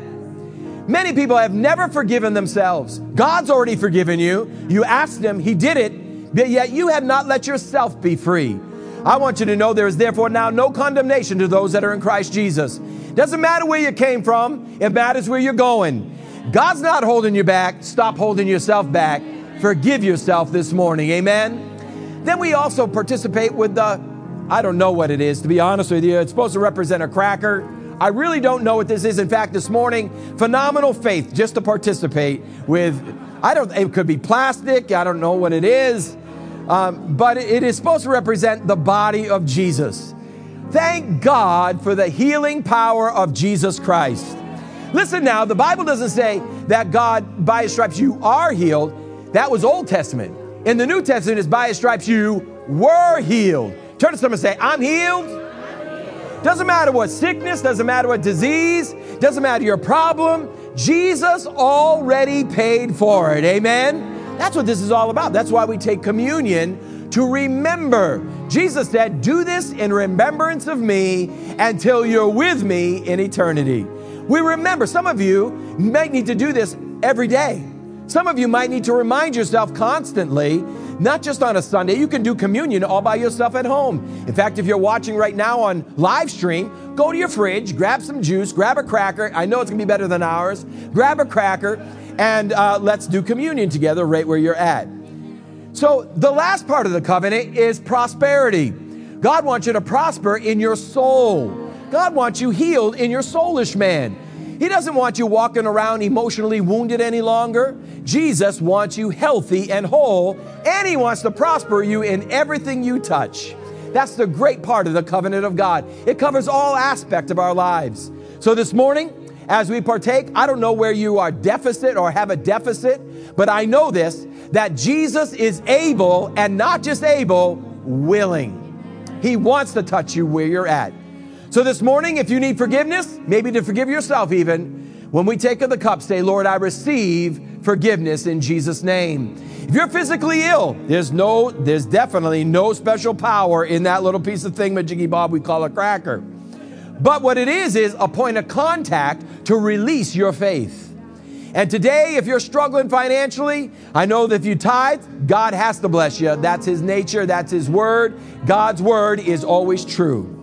S2: Many people have never forgiven themselves. God's already forgiven you. You asked Him, He did it, but yet you have not let yourself be free. I want you to know there is therefore now no condemnation to those that are in Christ Jesus. Doesn't matter where you came from. It matters where you're going. God's not holding you back. Stop holding yourself back. Forgive yourself this morning. Amen. Then we also participate with I don't know what it is, to be honest with you. It's supposed to represent a cracker. I really don't know what this is. In fact, this morning, phenomenal faith just to participate with, it could be plastic. I don't know what it is. But it is supposed to represent the body of Jesus. Thank God for the healing power of Jesus Christ. Listen now, the Bible doesn't say that God, by His stripes, you are healed. That was Old Testament. In the New Testament, it's by His stripes, you were healed. Turn to someone and say, I'm healed. Doesn't matter what sickness, doesn't matter what disease, doesn't matter your problem. Jesus already paid for it. Amen. That's what this is all about. That's why we take communion, to remember. Jesus said, do this in remembrance of me until you're with me in eternity. We remember. Some of you might need to do this every day. Some of you might need to remind yourself constantly, not just on a Sunday. You can do communion all by yourself at home. In fact, if you're watching right now on live stream, go to your fridge, grab some juice, grab a cracker. I know it's going to be better than ours. Grab a cracker. And let's do communion together right where you're at. So the last part of the covenant is prosperity. God wants you to prosper in your soul. God wants you healed in your soulish man. He doesn't want you walking around emotionally wounded any longer. Jesus wants you healthy and whole, and He wants to prosper you in everything you touch. That's the great part of the covenant of God. It covers all aspects of our lives. So this morning, as we partake, I don't know where you are deficit or have a deficit, but I know this, that Jesus is able, and not just able, willing. He wants to touch you where you're at. So this morning, if you need forgiveness, maybe to forgive yourself even, when we take of the cup, say, Lord, I receive forgiveness in Jesus' name. If you're physically ill, there's definitely no special power in that little piece of thingamajiggy bob we call a cracker. But what it is a point of contact to release your faith. And today, if you're struggling financially, I know that if you tithe, God has to bless you. That's His nature. That's His word. God's word is always true.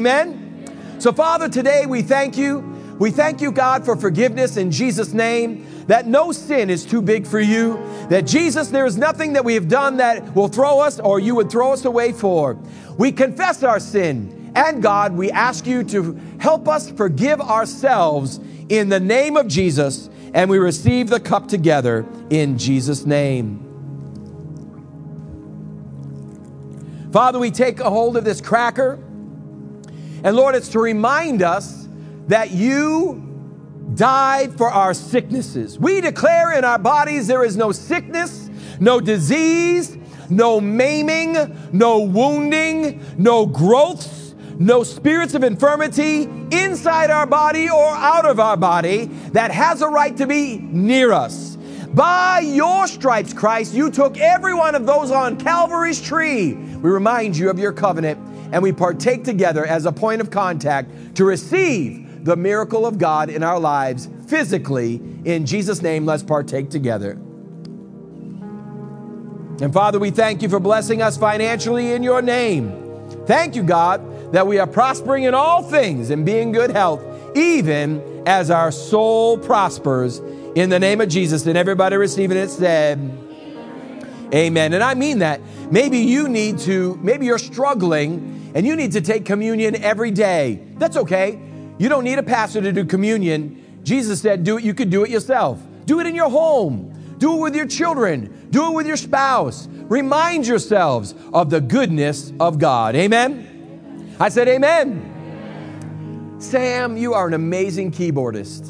S2: Amen? So, Father, today we thank you. We thank you, God, for forgiveness in Jesus' name, that no sin is too big for you, that Jesus, there is nothing that we have done that will throw us or you would throw us away for. We confess our sin. And God, we ask you to help us forgive ourselves in the name of Jesus, and we receive the cup together in Jesus' name. Father, we take a hold of this cracker, and Lord, it's to remind us that you died for our sicknesses. We declare in our bodies there is no sickness, no disease, no maiming, no wounding, no growths, no spirits of infirmity inside our body or out of our body that has a right to be near us. By your stripes, Christ, you took every one of those on Calvary's tree. We remind you of your covenant, and we partake together as a point of contact to receive the miracle of God in our lives physically. In Jesus' name, let's partake together. And Father, we thank you for blessing us financially in your name. Thank you, God, that we are prospering in all things and be in good health, even as our soul prospers. In the name of Jesus. And everybody receiving it said, amen. And I mean that. Maybe you're struggling and you need to take communion every day. That's okay. You don't need a pastor to do communion. Jesus said, you could do it yourself. Do it in your home. Do it with your children. Do it with your spouse. Remind yourselves of the goodness of God. Amen. I said, amen. Sam, you are an amazing keyboardist.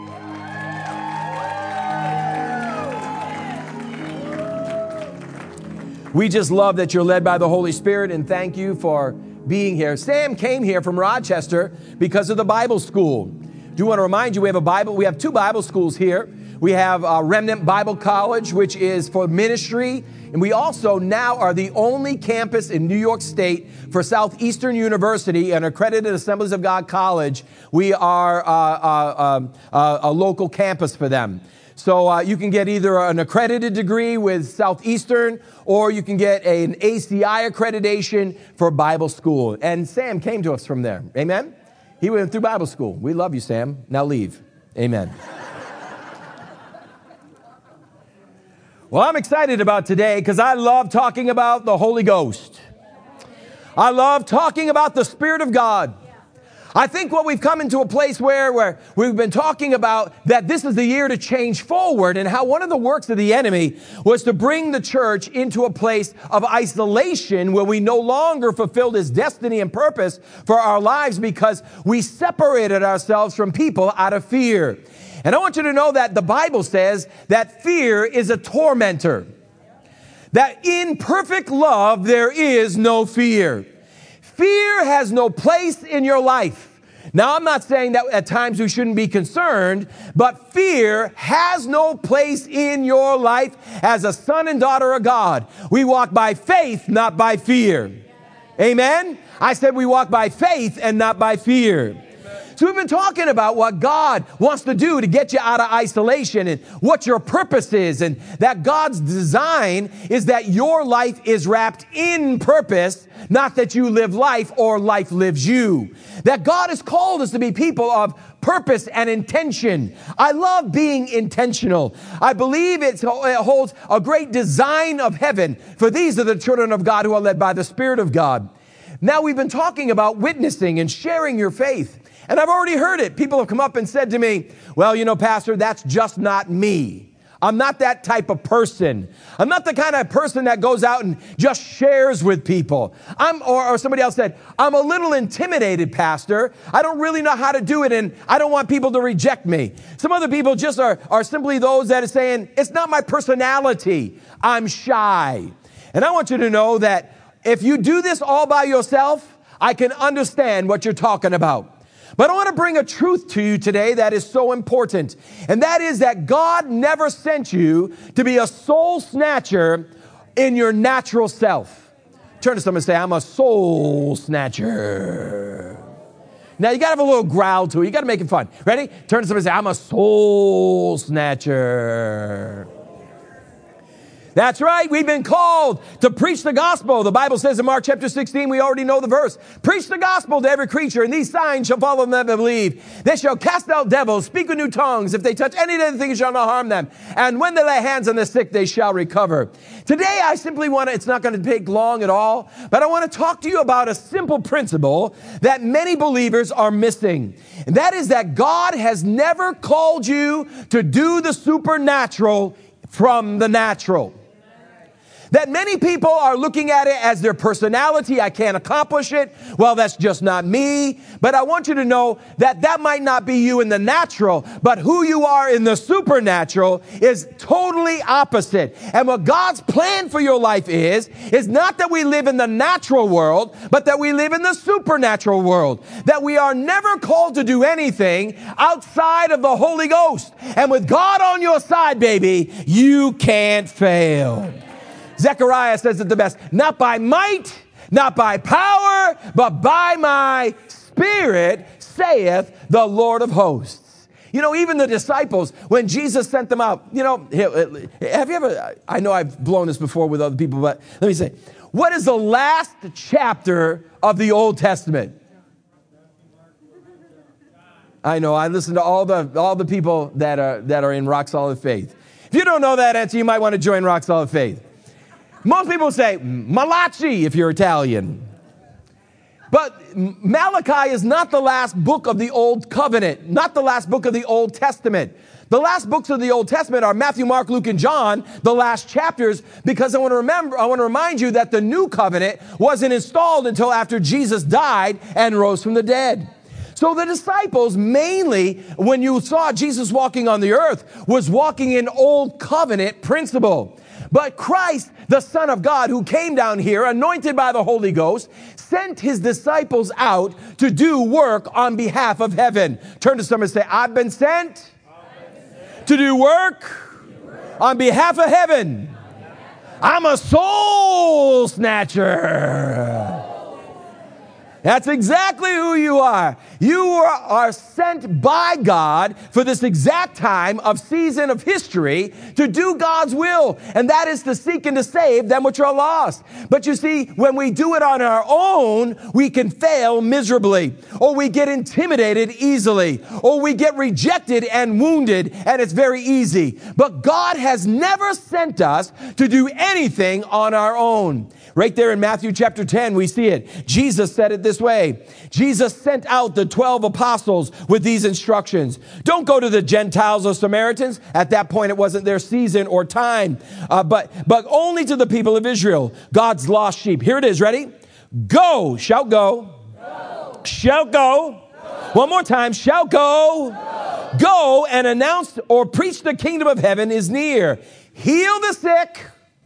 S2: We just love that you're led by the Holy Spirit, and thank you for being here. Sam came here from Rochester because of the Bible school. Do want to remind you, we have two Bible schools here. We have Remnant Bible College, which is for ministry, and we also now are the only campus in New York State for Southeastern University, an accredited Assemblies of God college. We are a local campus for them. So you can get either an accredited degree with Southeastern, or you can get an ACI accreditation for Bible school. And Sam came to us from there. Amen? He went through Bible school. We love you, Sam. Now leave. Amen. Well, I'm excited about today because I love talking about the Holy Ghost. I love talking about the Spirit of God. I think what we've come into a place where we've been talking about that this is the year to change forward, and how one of the works of the enemy was to bring the church into a place of isolation where we no longer fulfilled his destiny and purpose for our lives because we separated ourselves from people out of fear. And I want you to know that the Bible says that fear is a tormentor. That in perfect love, there is no fear. Fear has no place in your life. Now, I'm not saying that at times we shouldn't be concerned, but fear has no place in your life as a son and daughter of God. We walk by faith, not by fear. Amen? I said we walk by faith and not by fear. So we've been talking about what God wants to do to get you out of isolation and what your purpose is, and that God's design is that your life is wrapped in purpose, not that you live life or life lives you. That God has called us to be people of purpose and intention. I love being intentional. I believe it holds a great design of heaven, for these are the children of God who are led by the Spirit of God. Now we've been talking about witnessing and sharing your faith. And I've already heard it. People have come up and said to me, well, you know, Pastor, that's just not me. I'm not that type of person. I'm not the kind of person that goes out and just shares with people. Or somebody else said, I'm a little intimidated, Pastor. I don't really know how to do it, and I don't want people to reject me. Some other people just are simply those that are saying, it's not my personality. I'm shy. And I want you to know that if you do this all by yourself, I can understand what you're talking about. But I want to bring a truth to you today that is so important. And that is that God never sent you to be a soul snatcher in your natural self. Turn to someone and say, I'm a soul snatcher. Now you got to have a little growl to it. You got to make it fun. Ready? Turn to someone and say, I'm a soul snatcher. That's right. We've been called to preach the gospel. The Bible says in Mark chapter 16, we already know the verse. Preach the gospel to every creature, and these signs shall follow them that believe. They shall cast out devils, speak with new tongues. If they touch any other thing, it shall not harm them. And when they lay hands on the sick, they shall recover. Today, I simply want to, it's not going to take long at all, but I want to talk to you about a simple principle that many believers are missing. And that is that God has never called you to do the supernatural from the natural. That many people are looking at it as their personality. I can't accomplish it. Well, that's just not me. But I want you to know that that might not be you in the natural, but who you are in the supernatural is totally opposite. And what God's plan for your life is not that we live in the natural world, but that we live in the supernatural world. That we are never called to do anything outside of the Holy Ghost. And with God on your side, baby, you can't fail. Zechariah says it the best, not by might, not by power, but by my Spirit, saith the Lord of hosts. You know, even the disciples, when Jesus sent them out, you know, have you ever, I know I've blown this before with other people, but let me say, what is the last chapter of the Old Testament? I know, I listen to all the people that are in Rock Solid Faith. If you don't know that answer, you might want to join Rock Solid Faith. Most people say Malachi if you're Italian. But Malachi is not the last book of the Old Covenant, not the last book of the Old Testament. The last books of the Old Testament are Matthew, Mark, Luke, and John, the last chapters, because I want to remind you that the new covenant wasn't installed until after Jesus died and rose from the dead. So the disciples, mainly when you saw Jesus walking on the earth, was walking in Old Covenant principle. But Christ, the Son of God, who came down here, anointed by the Holy Ghost, sent his disciples out to do work on behalf of heaven. Turn to somebody and say, I've been sent to do work on behalf of heaven. I'm a soul snatcher. That's exactly who you are. You are sent by God for this exact time of season of history to do God's will. And that is to seek and to save them which are lost. But you see, when we do it on our own, we can fail miserably, or we get intimidated easily, or we get rejected and wounded, and it's very easy. But God has never sent us to do anything on our own. Right there in Matthew chapter 10, we see it. Jesus said it this way. Jesus sent out the 12 apostles with these instructions. Don't go to the Gentiles or Samaritans. At that point, it wasn't their season or time, but only to the people of Israel, God's lost sheep. Here it is. Ready? Go. Shout go. Go. Shout go. Go. One more time. Shout go. Go. Go and announce or preach the kingdom of heaven is near. Heal the sick.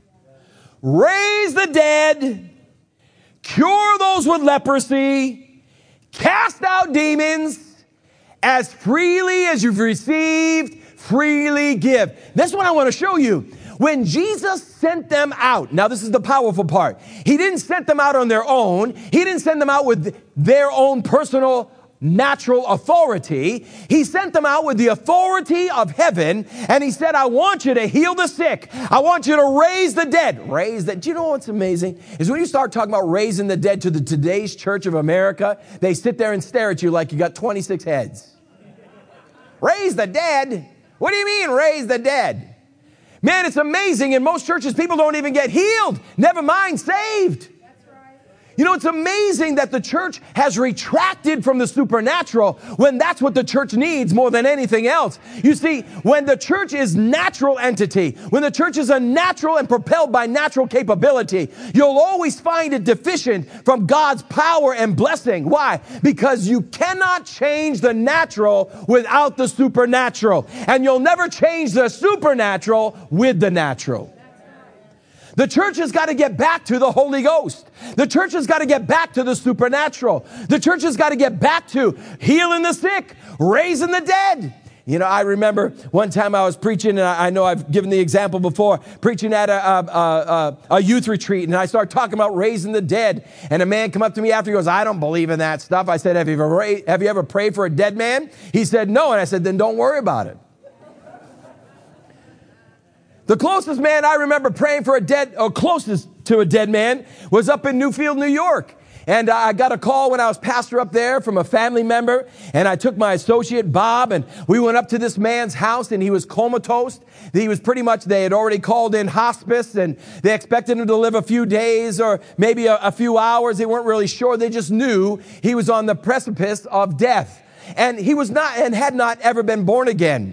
S2: Raise the dead, cure those with leprosy, cast out demons, as freely as you've received, freely give. That's what I want to show you. When Jesus sent them out, now this is the powerful part. He didn't send them out on their own. He didn't send them out with their own personal natural authority. He sent them out with the authority of heaven, and he said, I want you to heal the sick. I want you to raise the dead. Raise the. Do you know what's amazing? Is when you start talking about raising the dead to the today's Church of America, they sit there and stare at you like you got 26 heads. Raise the dead? What do you mean, raise the dead? Man, it's amazing. In most churches, people don't even get healed. Never mind saved. You know, it's amazing that the church has retracted from the supernatural when that's what the church needs more than anything else. You see, when the church is natural entity, when the church is a natural and propelled by natural capability, you'll always find it deficient from God's power and blessing. Why? Because you cannot change the natural without the supernatural. And you'll never change the supernatural with the natural. The church has got to get back to the Holy Ghost. The church has got to get back to the supernatural. The church has got to get back to healing the sick, raising the dead. You know, I remember one time I was preaching, and I know I've given the example before, preaching at a youth retreat, and I started talking about raising the dead. And a man came up to me after, he goes, I don't believe in that stuff. I said, have you ever prayed for a dead man? He said, no. And I said, then don't worry about it. The closest man I remember praying for closest to a dead man was up in Newfield, New York. And I got a call when I was pastor up there from a family member. And I took my associate, Bob, and we went up to this man's house, and he was comatose. He was they had already called in hospice, and they expected him to live a few days or maybe a few hours. They weren't really sure. They just knew he was on the precipice of death. And he was not and had not ever been born again.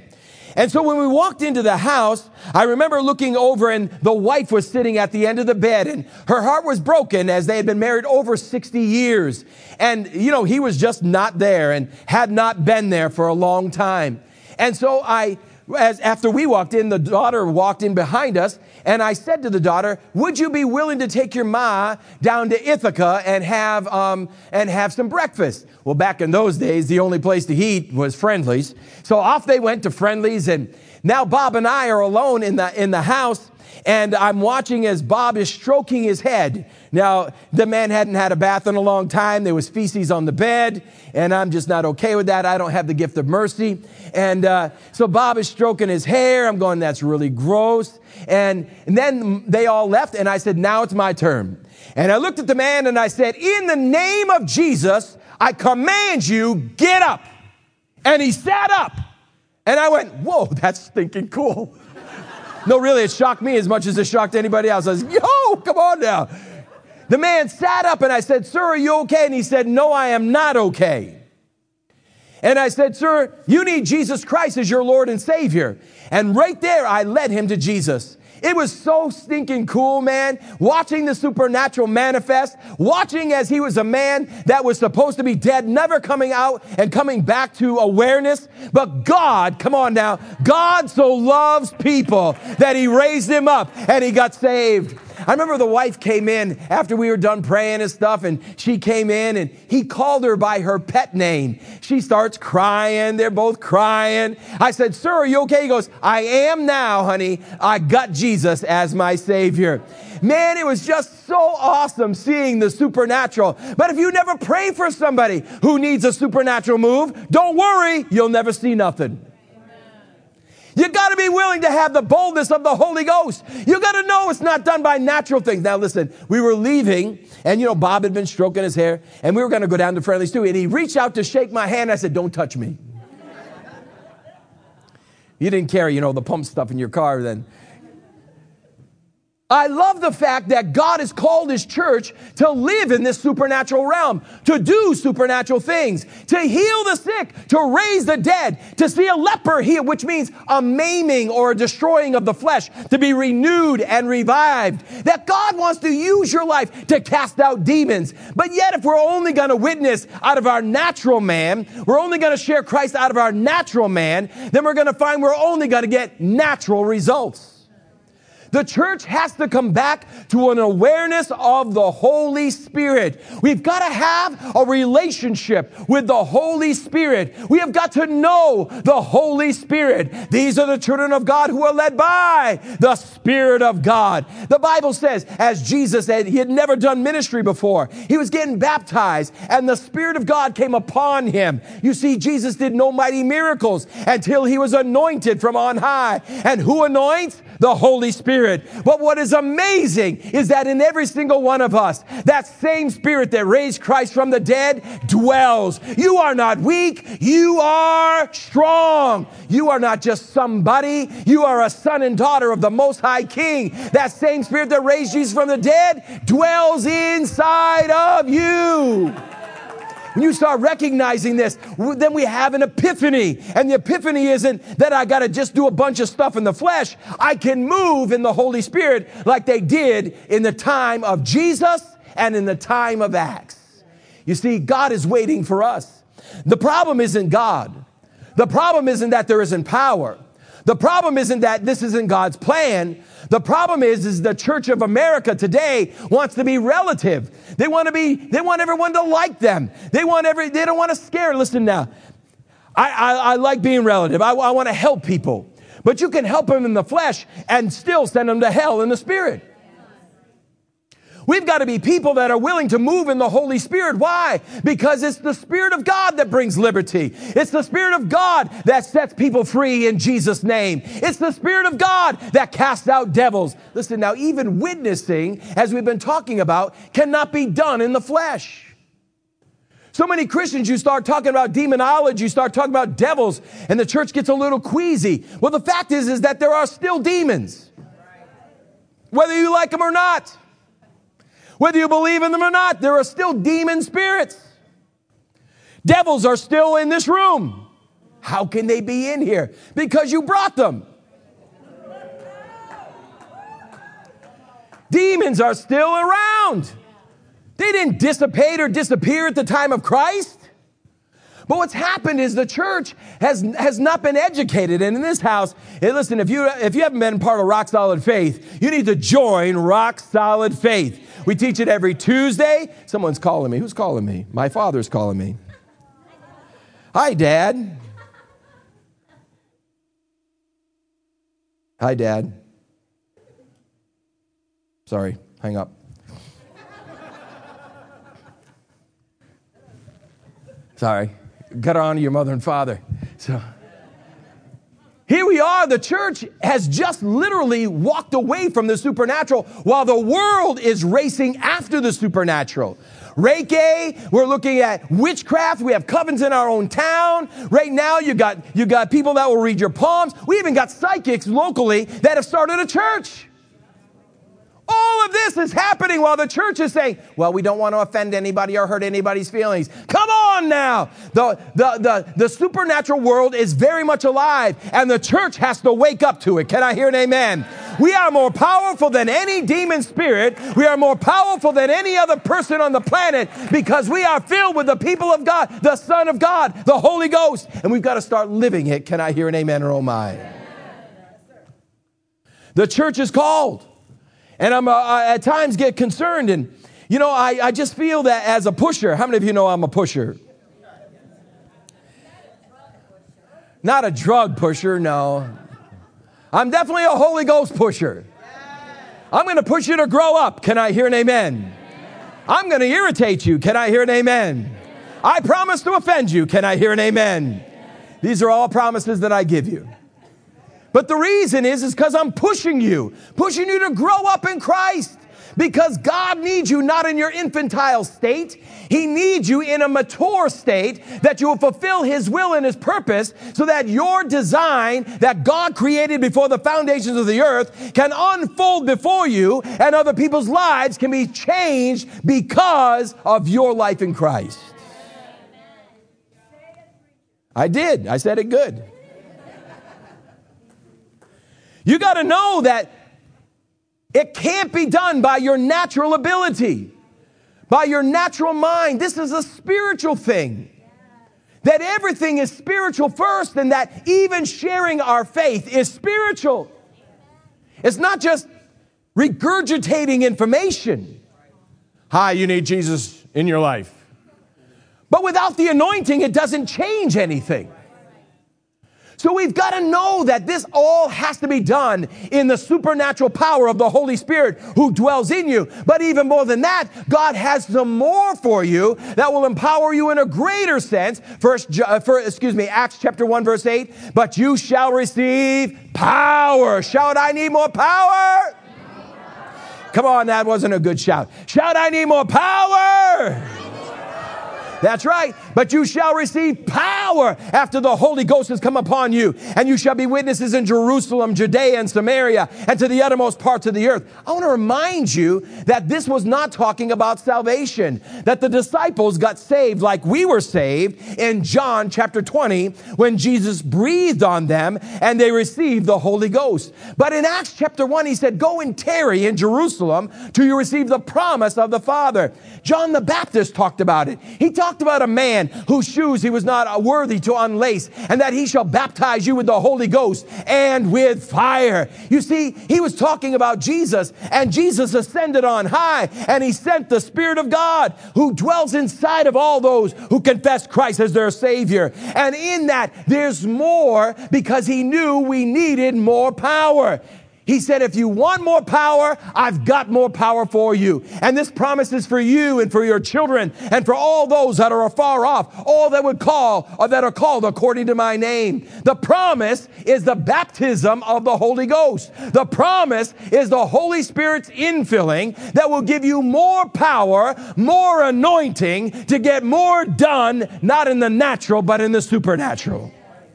S2: And so when we walked into the house, I remember looking over and the wife was sitting at the end of the bed and her heart was broken as they had been married over 60 years. And, you know, he was just not there and had not been there for a long time. And so after we walked in, the daughter walked in behind us, and I said to the daughter, would you be willing to take your ma down to Ithaca and have some breakfast? Well, back in those days, the only place to eat was Friendly's. So off they went to Friendly's, and now Bob and I are alone in the house, and I'm watching as Bob is stroking his head. Now, the man hadn't had a bath in a long time. There was feces on the bed, and I'm just not okay with that. I don't have the gift of mercy. And so Bob is stroking his hair. I'm going, that's really gross. And then they all left, and I said, now it's my turn. And I looked at the man, and I said, in the name of Jesus, I command you, get up. And he sat up. And I went, whoa, that's stinking cool. No, really, it shocked me as much as it shocked anybody else. I was, yo, come on now. The man sat up and I said, sir, are you okay? And he said, no, I am not okay. And I said, sir, you need Jesus Christ as your Lord and Savior. And right there, I led him to Jesus. It was so stinking cool, man, watching the supernatural manifest, watching as he was a man that was supposed to be dead, never coming out and coming back to awareness. But God, come on now, God so loves people that he raised him up and he got saved. I remember the wife came in after we were done praying and stuff, and she came in and he called her by her pet name. She starts crying. They're both crying. I said, sir, are you okay? He goes, I am now, honey. I got Jesus as my Savior. Man, it was just so awesome seeing the supernatural. But if you never pray for somebody who needs a supernatural move, don't worry, you'll never see nothing. You got to be willing to have the boldness of the Holy Ghost. You got to know it's not done by natural things. Now listen, we were leaving and, you know, Bob had been stroking his hair and we were going to go down to Friendly's too. And he reached out to shake my hand. I said, don't touch me. You didn't carry, you know, the pump stuff in your car then. I love the fact that God has called his church to live in this supernatural realm, to do supernatural things, to heal the sick, to raise the dead, to see a leper heal, which means a maiming or a destroying of the flesh, to be renewed and revived. That God wants to use your life to cast out demons. But yet, if we're only going to witness out of our natural man, we're only going to share Christ out of our natural man, then we're going to find we're only going to get natural results. The church has to come back to an awareness of the Holy Spirit. We've got to have a relationship with the Holy Spirit. We have got to know the Holy Spirit. These are the children of God who are led by the Spirit of God. The Bible says, as Jesus said, he had never done ministry before. He was getting baptized and the Spirit of God came upon him. You see, Jesus did no mighty miracles until he was anointed from on high. And who anoints? The Holy Spirit. But what is amazing is that in every single one of us, that same Spirit that raised Christ from the dead dwells. You are not weak. You are strong. You are not just somebody. You are a son and daughter of the Most High King. That same Spirit that raised Jesus from the dead dwells inside of you. When you start recognizing this, then we have an epiphany. And the epiphany isn't that I got to just do a bunch of stuff in the flesh. I can move in the Holy Spirit like they did in the time of Jesus and in the time of Acts. You see, God is waiting for us. The problem isn't God. The problem isn't that there isn't power. The problem isn't that this isn't God's plan. The problem is the Church of America today wants to be relative. They want everyone to like them. They don't want to scare. Listen now, I like being relative. I want to help people, but you can help them in the flesh and still send them to hell in the spirit. We've got to be people that are willing to move in the Holy Spirit. Why? Because it's the Spirit of God that brings liberty. It's the Spirit of God that sets people free in Jesus' name. It's the Spirit of God that casts out devils. Listen now, even witnessing, as we've been talking about, cannot be done in the flesh. So many Christians, you start talking about demonology, you start talking about devils, and the church gets a little queasy. Well, the fact is that there are still demons, whether you like them or not. Whether you believe in them or not, there are still demon spirits. Devils are still in this room. How can they be in here? Because you brought them. Demons are still around. They didn't dissipate or disappear at the time of Christ. But what's happened is the church has not been educated. And in this house, hey, listen, if you haven't been part of Rock Solid Faith, you need to join Rock Solid Faith. We teach it every Tuesday. Someone's calling me. Who's calling me? My father's calling me. Hi, Dad. Hi, Dad. Sorry, hang up. Sorry. Got to honor your mother and father. So here we are. The church has just literally walked away from the supernatural while the world is racing after the supernatural. Reiki, we're looking at witchcraft. We have covens in our own town. Right now, you got people that will read your palms. We even got psychics locally that have started a church. All of this is happening while the church is saying, well, we don't want to offend anybody or hurt anybody's feelings. Come on now. The supernatural world is very much alive, and the church has to wake up to it. Can I hear an amen? We are more powerful than any demon spirit. We are more powerful than any other person on the planet because we are filled with the people of God, the Son of God, the Holy Ghost, and we've got to start living it. Can I hear an amen or oh my? The church is called. And I at times get concerned. And, you know, I just feel that as a pusher. How many of you know I'm a pusher? Not a drug pusher, no. I'm definitely a Holy Ghost pusher. I'm going to push you to grow up. Can I hear an amen? I'm going to irritate you. Can I hear an amen? I promise to offend you. Can I hear an amen? These are all promises that I give you. But the reason is because I'm pushing you to grow up in Christ. Because God needs you not in your infantile state. He needs you in a mature state that you will fulfill His will and His purpose so that your design that God created before the foundations of the earth can unfold before you and other people's lives can be changed because of your life in Christ. I did. I said it good. You got to know that it can't be done by your natural ability, by your natural mind. This is a spiritual thing. That everything is spiritual first, and that even sharing our faith is spiritual. It's not just regurgitating information. Hi, you need Jesus in your life. But without the anointing, it doesn't change anything. So we've got to know that this all has to be done in the supernatural power of the Holy Spirit who dwells in you. But even more than that, God has some more for you that will empower you in a greater sense. Acts chapter 1, verse 8. But you shall receive power. Shout, I need more power. Come on, that wasn't a good shout. Shout, I need more power. That's right. But you shall receive power after the Holy Ghost has come upon you. And you shall be witnesses in Jerusalem, Judea, and Samaria, and to the uttermost parts of the earth. I want to remind you that this was not talking about salvation. That the disciples got saved like we were saved in John chapter 20 when Jesus breathed on them and they received the Holy Ghost. But in Acts chapter 1, he said, go and tarry in Jerusalem till you receive the promise of the Father. John the Baptist talked about it. He talked about a man whose shoes he was not worthy to unlace, and that he shall baptize you with the Holy Ghost and with fire. You see, he was talking about Jesus, and Jesus ascended on high, and he sent the Spirit of God who dwells inside of all those who confess Christ as their Savior. And in that, there's more because he knew we needed more power. He said, if you want more power, I've got more power for you. And this promise is for you and for your children and for all those that are afar off, all that would call or that are called according to my name. The promise is the baptism of the Holy Ghost. The promise is the Holy Spirit's infilling that will give you more power, more anointing to get more done, not in the natural, but in the supernatural.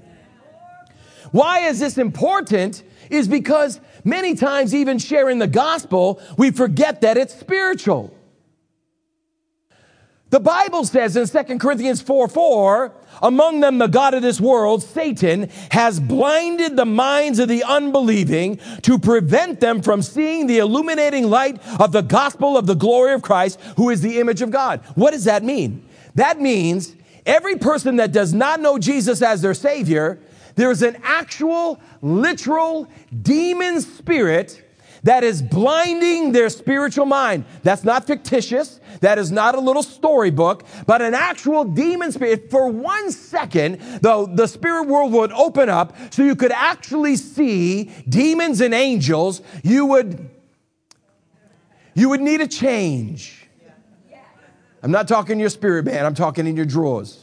S2: Why is this important? Is because many times, even sharing the gospel, we forget that it's spiritual. The Bible says in 2 Corinthians 4:4, among them the god of this world, Satan, has blinded the minds of the unbelieving to prevent them from seeing the illuminating light of the gospel of the glory of Christ, who is the image of God. What does that mean? That means every person that does not know Jesus as their Savior, there is an actual, literal demon spirit that is blinding their spiritual mind. That's not fictitious. That is not a little storybook, but an actual demon spirit. For 1 second, though, the spirit world would open up so you could actually see demons and angels. You would need a change. I'm not talking your spirit man. I'm talking in your drawers.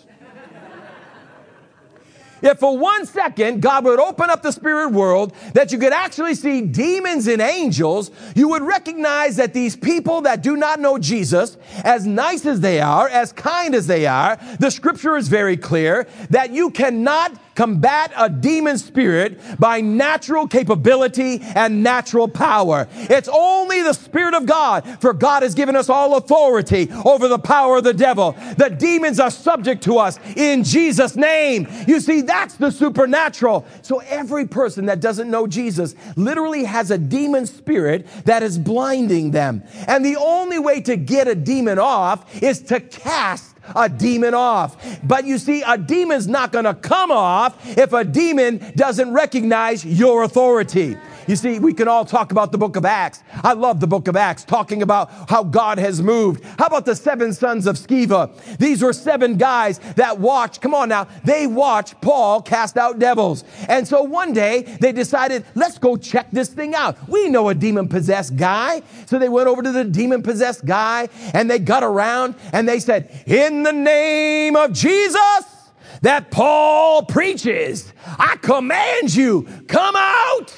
S2: If for 1 second God would open up the spirit world that you could actually see demons and angels, you would recognize that these people that do not know Jesus, as nice as they are, as kind as they are, the scripture is very clear that you cannot combat a demon spirit by natural capability and natural power. It's only the Spirit of God, for God has given us all authority over the power of the devil. The demons are subject to us in Jesus' name. You see, that's the supernatural. So every person that doesn't know Jesus literally has a demon spirit that is blinding them. And the only way to get a demon off is to cast a demon off. But you see, a demon's not going to come off if a demon doesn't recognize your authority. You see, we can all talk about the book of Acts. I love the book of Acts, talking about how God has moved. How about the 7 sons of Sceva? These were 7 guys that watched, come on now, they watched Paul cast out devils. And so one day they decided, let's go check this thing out. We know a demon-possessed guy. So they went over to the demon-possessed guy and they got around and they said, in the name of Jesus that Paul preaches, I command you, come out.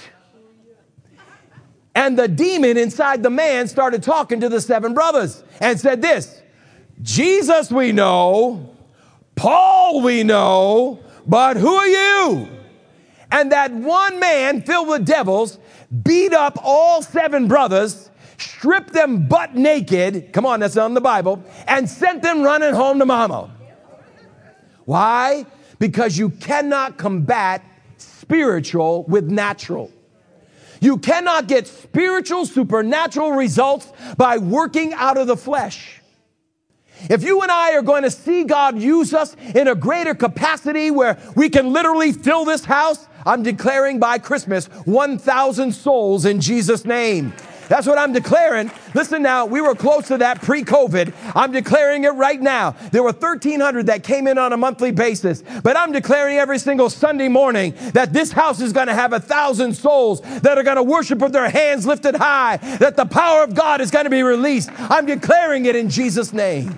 S2: And the demon inside the man started talking to the 7 brothers and said this, Jesus we know, Paul we know, but who are you? And that one man filled with devils beat up all 7 brothers, stripped them butt naked, come on, that's on the Bible, and sent them running home to mama. Why? Because you cannot combat spiritual with natural. You cannot get spiritual, supernatural results by working out of the flesh. If you and I are going to see God use us in a greater capacity where we can literally fill this house, I'm declaring by Christmas 1,000 souls in Jesus' name. That's what I'm declaring. Listen now, we were close to that pre-COVID. I'm declaring it right now. There were 1,300 that came in on a monthly basis. But I'm declaring every single Sunday morning that this house is going to have 1,000 souls that are going to worship with their hands lifted high, that the power of God is going to be released. I'm declaring it in Jesus' name.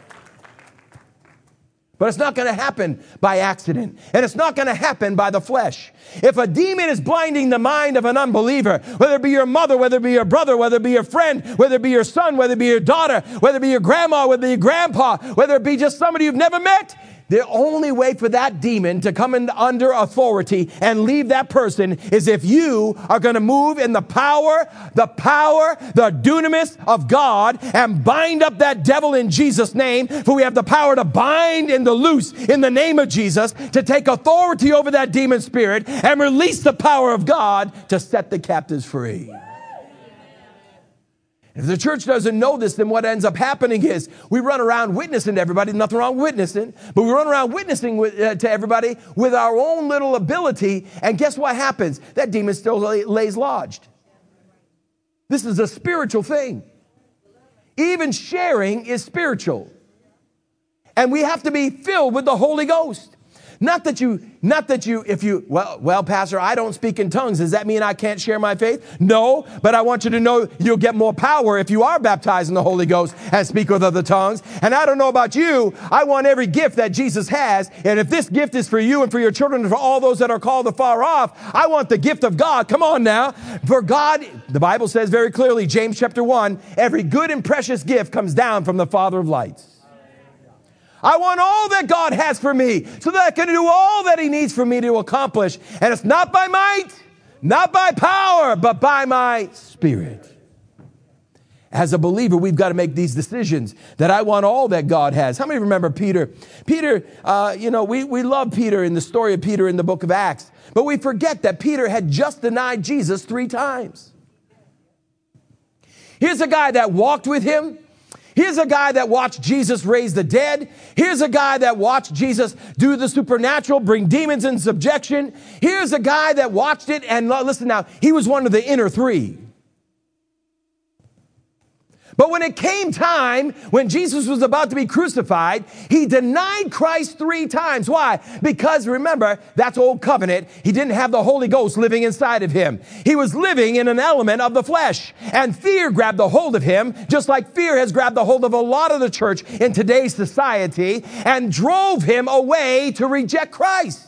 S2: But it's not going to happen by accident. And it's not going to happen by the flesh. If a demon is blinding the mind of an unbeliever, whether it be your mother, whether it be your brother, whether it be your friend, whether it be your son, whether it be your daughter, whether it be your grandma, whether it be your grandpa, whether it be just somebody you've never met, the only way for that demon to come in under authority and leave that person is if you are going to move in the power, the dunamis of God and bind up that devil in Jesus' name. For we have the power to bind and to loose in the name of Jesus, to take authority over that demon spirit and release the power of God to set the captives free. If the church doesn't know this, then what ends up happening is we run around witnessing to everybody. Nothing wrong with witnessing, but we run around witnessing to everybody with our own little ability. And guess what happens? That demon still lays lodged. This is a spiritual thing. Even sharing is spiritual. And we have to be filled with the Holy Ghost. Not that you, well, Pastor, I don't speak in tongues. Does that mean I can't share my faith? No, but I want you to know you'll get more power if you are baptized in the Holy Ghost and speak with other tongues. And I don't know about you. I want every gift that Jesus has. And if this gift is for you and for your children and for all those that are called afar off, I want the gift of God. Come on now. For God, the Bible says very clearly, James chapter 1, every good and precious gift comes down from the Father of lights. I want all that God has for me so that I can do all that he needs for me to accomplish. And it's not by might, not by power, but by my Spirit. As a believer, we've got to make these decisions that I want all that God has. How many remember Peter? Peter, we love Peter in the story of Peter in the book of Acts, but we forget that Peter had just denied Jesus 3 times. Here's a guy that walked with him. Here's a guy that watched Jesus raise the dead. Here's a guy that watched Jesus do the supernatural, bring demons in subjection. Here's a guy that watched it, and listen now, he was one of the inner 3. But when it came time, when Jesus was about to be crucified, he denied Christ 3 times. Why? Because remember, that's old covenant. He didn't have the Holy Ghost living inside of him. He was living in an element of the flesh. And fear grabbed a hold of him, just like fear has grabbed a hold of a lot of the church in today's society, and drove him away to reject Christ.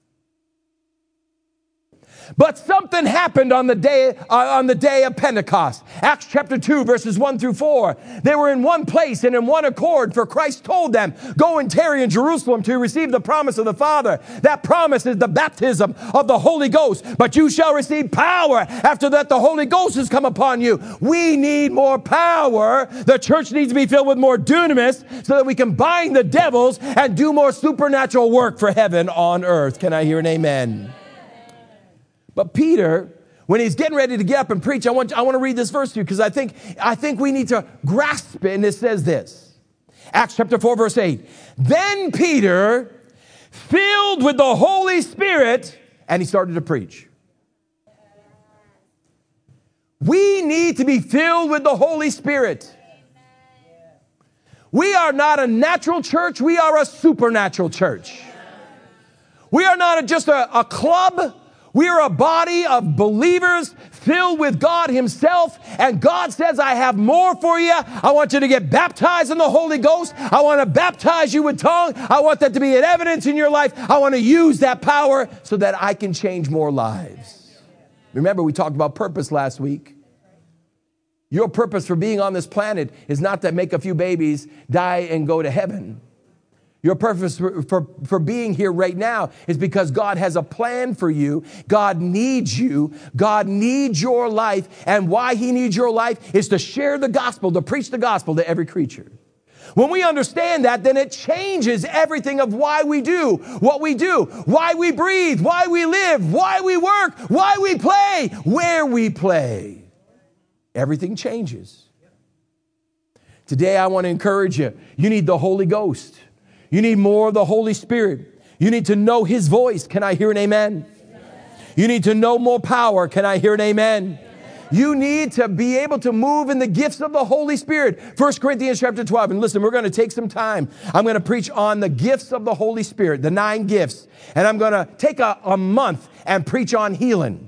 S2: But something happened on the day of Pentecost. Acts chapter 2, verses 1 through 4. They were in one place and in one accord, for Christ told them, go and tarry in Jerusalem to receive the promise of the Father. That promise is the baptism of the Holy Ghost. But you shall receive power after that the Holy Ghost has come upon you. We need more power. The church needs to be filled with more dunamis so that we can bind the devils and do more supernatural work for heaven on earth. Can I hear an amen? But Peter, when he's getting ready to get up and preach, I want to read this verse to you because I think we need to grasp it. And it says this, Acts chapter 4, verse 8. Then Peter, filled with the Holy Spirit, and he started to preach. We need to be filled with the Holy Spirit. We are not a natural church. We are a supernatural church. We are not just a club. We are a body of believers filled with God himself. And God says, I have more for you. I want you to get baptized in the Holy Ghost. I want to baptize you with tongue. I want that to be an evidence in your life. I want to use that power so that I can change more lives. Remember, we talked about purpose last week. Your purpose for being on this planet is not to make a few babies, die, and go to heaven. Your purpose for being here right now is because God has a plan for you. God needs you. God needs your life. And why he needs your life is to share the gospel, to preach the gospel to every creature. When we understand that, then it changes everything of why we do what we do, why we breathe, why we live, why we work, why we play, where we play. Everything changes. Today, I want to encourage you. You need the Holy Ghost. You need more of the Holy Spirit. You need to know his voice. Can I hear an amen? You need to know more power. Can I hear an amen? You need to be able to move in the gifts of the Holy Spirit. 1 Corinthians chapter 12. And listen, we're going to take some time. I'm going to preach on the gifts of the Holy Spirit, the 9 gifts. And I'm going to take a month and preach on healing.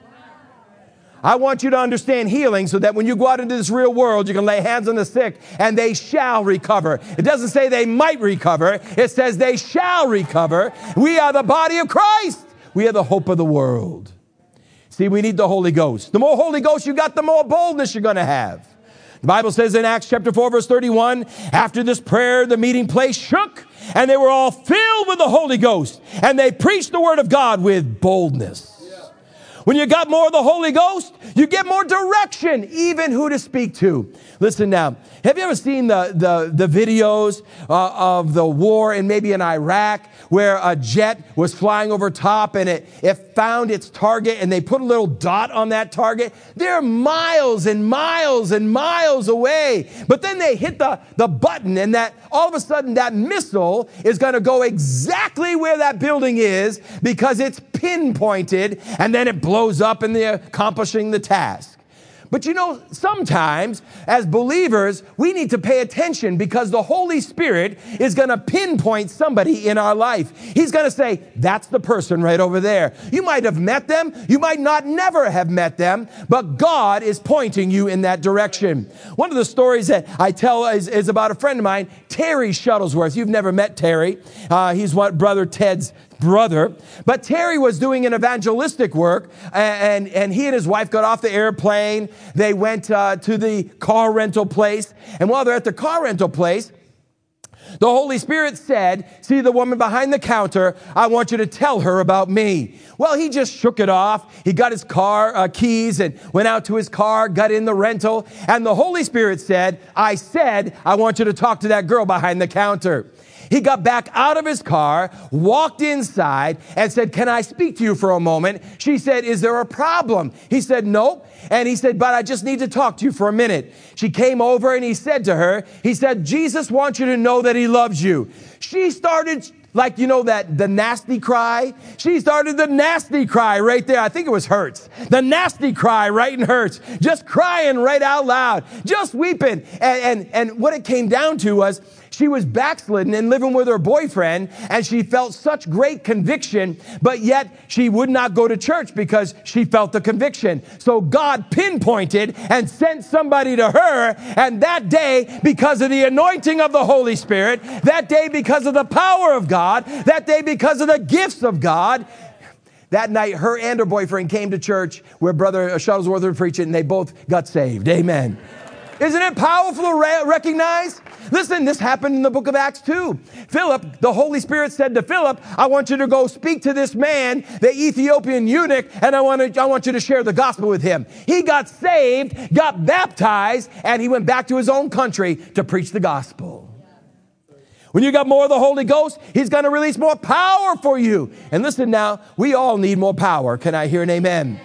S2: I want you to understand healing so that when you go out into this real world, you can lay hands on the sick and they shall recover. It doesn't say they might recover. It says they shall recover. We are the body of Christ. We are the hope of the world. See, we need the Holy Ghost. The more Holy Ghost you got, the more boldness you're going to have. The Bible says in Acts chapter 4, verse 31, after this prayer, the meeting place shook and they were all filled with the Holy Ghost and they preached the word of God with boldness. When you got more of the Holy Ghost, you get more direction, even who to speak to. Listen now, have you ever seen the videos of the war in maybe in Iraq where a jet was flying over top and it found its target and they put a little dot on that target? They're miles and miles and miles away. But then they hit the button and that all of a sudden that missile is going to go exactly where that building is because it's pinpointed and then it blows up in the accomplishing the task. But you know, sometimes as believers, we need to pay attention because the Holy Spirit is going to pinpoint somebody in our life. He's going to say, that's the person right over there. You might have met them. You might not never have met them, but God is pointing you in that direction. One of the stories that I tell is about a friend of mine, Terry Shuttlesworth. You've never met Terry. He's what Brother Ted's brother. But Terry was doing an evangelistic work and he and his wife got off the airplane. They went to the car rental place. And while they're at the car rental place, The Holy Spirit said, see the woman behind the counter, I want you to tell her about me. Well, he just shook it off. He got his car keys and went out to his car, got in the rental. And the Holy Spirit said, I want you to talk to that girl behind the counter. He got back out of his car, walked inside, and said, can I speak to you for a moment? She said, is there a problem? He said, nope. And he said, but I just need to talk to you for a minute. She came over and he said to her, he said, Jesus wants you to know that he loves you. She started like, you know, the nasty cry. She started the nasty cry right there. I think it was Hertz. The nasty cry right in Hertz. Just crying right out loud. Just weeping. And what it came down to was she was backslidden and living with her boyfriend, and she felt such great conviction, but yet she would not go to church because she felt the conviction. So God pinpointed and sent somebody to her, and that day, because of the anointing of the Holy Spirit, that day because of the power of God, that day because of the gifts of God, that night her and her boyfriend came to church where Brother Shuttlesworth was preaching, and they both got saved. Amen. Isn't it powerful to recognize? Listen, this happened in the book of Acts too. Philip, the Holy Spirit said to Philip, I want you to go speak to this man, the Ethiopian eunuch, and I want you to share the gospel with him. He got saved, got baptized, and he went back to his own country to preach the gospel. When you got more of the Holy Ghost, he's going to release more power for you. And listen now, we all need more power. Can I hear an amen?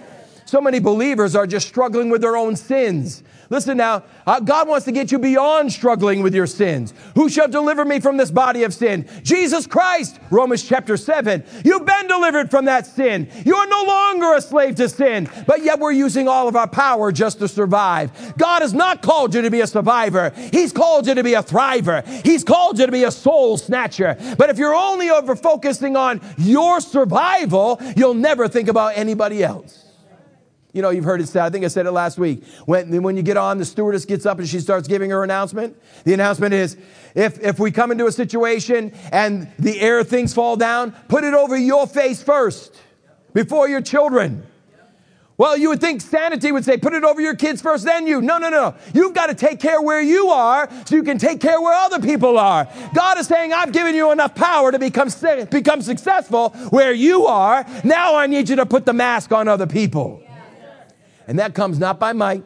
S2: So many believers are just struggling with their own sins. Listen now, God wants to get you beyond struggling with your sins. Who shall deliver me from this body of sin? Jesus Christ, Romans chapter 7. You've been delivered from that sin. You are no longer a slave to sin, but yet we're using all of our power just to survive. God has not called you to be a survivor. He's called you to be a thriver. He's called you to be a soul snatcher. But if you're only over focusing on your survival, you'll never think about anybody else. You know, you've heard it said, I think I said it last week. When you get on, the stewardess gets up and she starts giving her announcement. The announcement is, if we come into a situation and the air things fall down, put it over your face first before your children. Well, you would think sanity would say, put it over your kids first, then you. No. You've got to take care where you are so you can take care where other people are. God is saying, I've given you enough power to become successful where you are. Now I need you to put the mask on other people. And that comes not by might,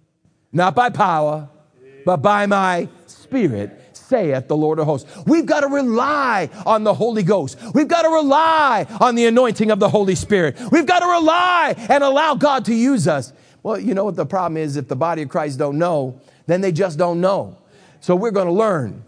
S2: not by power, but by my Spirit, saith the Lord of hosts. We've got to rely on the Holy Ghost. We've got to rely on the anointing of the Holy Spirit. We've got to rely and allow God to use us. Well, you know what the problem is? If the body of Christ don't know, then they just don't know. So we're going to learn.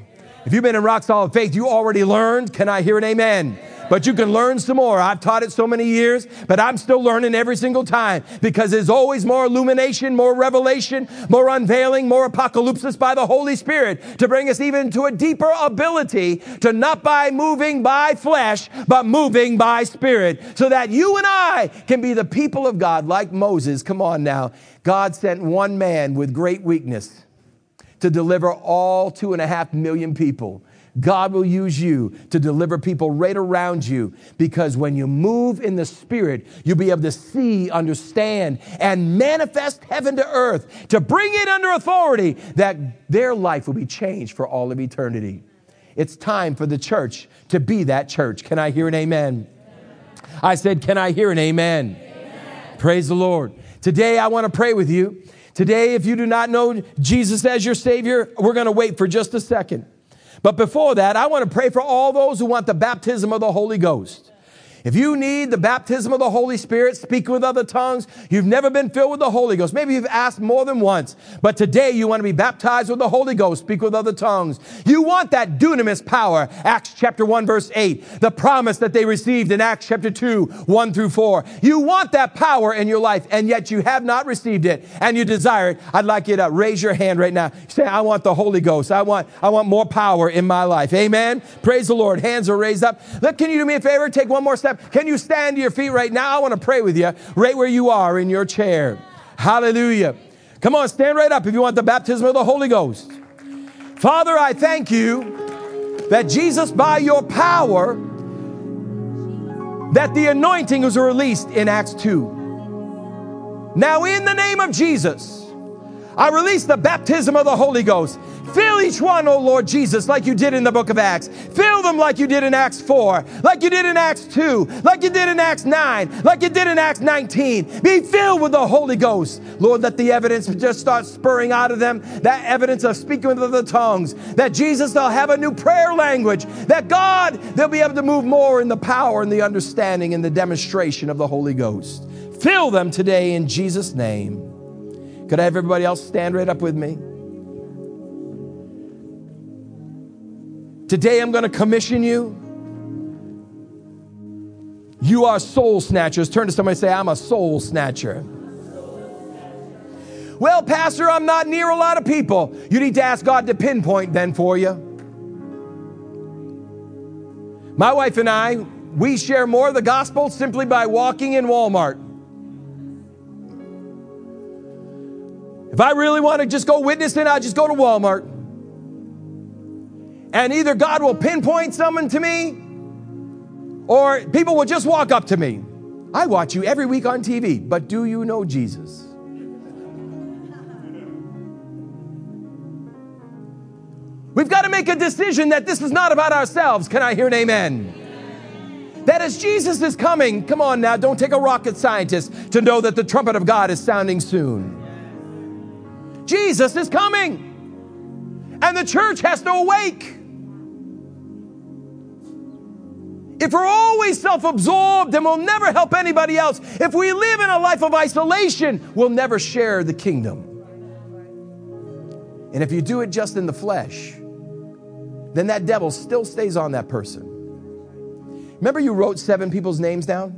S2: If you've been in Rock Solid Faith, you already learned. Can I hear an amen? But you can learn some more. I've taught it so many years, but I'm still learning every single time because there's always more illumination, more revelation, more unveiling, more apocalypsis by the Holy Spirit to bring us even to a deeper ability to not by moving by flesh, but moving by Spirit so that you and I can be the people of God like Moses. Come on now. God sent one man with great weakness to deliver all 2.5 million people. God will use you to deliver people right around you because when you move in the Spirit, you'll be able to see, understand, and manifest heaven to earth to bring it under authority that their life will be changed for all of eternity. It's time for the church to be that church. Can I hear an amen? I said, can I hear an amen? Praise the Lord. Today, I want to pray with you. Today, if you do not know Jesus as your Savior, we're going to wait for just a second. But before that, I want to pray for all those who want the baptism of the Holy Ghost. If you need the baptism of the Holy Spirit, speak with other tongues, you've never been filled with the Holy Ghost. Maybe you've asked more than once, but today you want to be baptized with the Holy Ghost, speak with other tongues. You want that dunamis power, Acts chapter 1, verse 8, the promise that they received in Acts chapter 2, 1 through 4. You want that power in your life, and yet you have not received it, and you desire it. I'd like you to raise your hand right now. Say, I want the Holy Ghost. I want more power in my life. Amen. Praise the Lord. Hands are raised up. Look, can you do me a favor? Take one more step. Can you stand to your feet right now? I want to pray with you right where you are in your chair. Hallelujah. Come on, stand right up if you want the baptism of the Holy Ghost. Father, I thank you that Jesus, by your power, that the anointing was released in Acts 2. Now, in the name of Jesus, I release the baptism of the Holy Ghost. Fill each one, oh Lord Jesus, like you did in the book of Acts. Fill them like you did in Acts 4, like you did in Acts 2, like you did in Acts 9, like you did in Acts 19. Be filled with the Holy Ghost. Lord, let the evidence just start spurring out of them, that evidence of speaking with the tongues, that Jesus, they'll have a new prayer language, that God, they'll be able to move more in the power and the understanding and the demonstration of the Holy Ghost. Fill them today in Jesus' name. Could I have everybody else stand right up with me? Today I'm going to commission you. You are soul snatchers. Turn to somebody and say, I'm a soul snatcher. Well, Pastor, I'm not near a lot of people. You need to ask God to pinpoint then for you. My wife and I, we share more of the gospel simply by walking in Walmart. If I really want to just go witnessing, I'll just go to Walmart. And either God will pinpoint someone to me, or people will just walk up to me. I watch you every week on TV, but do you know Jesus? We've got to make a decision that this is not about ourselves. Can I hear an amen? That as Jesus is coming, come on now, don't take a rocket scientist to know that the trumpet of God is sounding soon. Jesus is coming, and the church has to awake. If we're always self-absorbed, then we'll never help anybody else. If we live in a life of isolation, we'll never share the kingdom. And if you do it just in the flesh, then that devil still stays on that person. Remember you wrote 7 people's names down?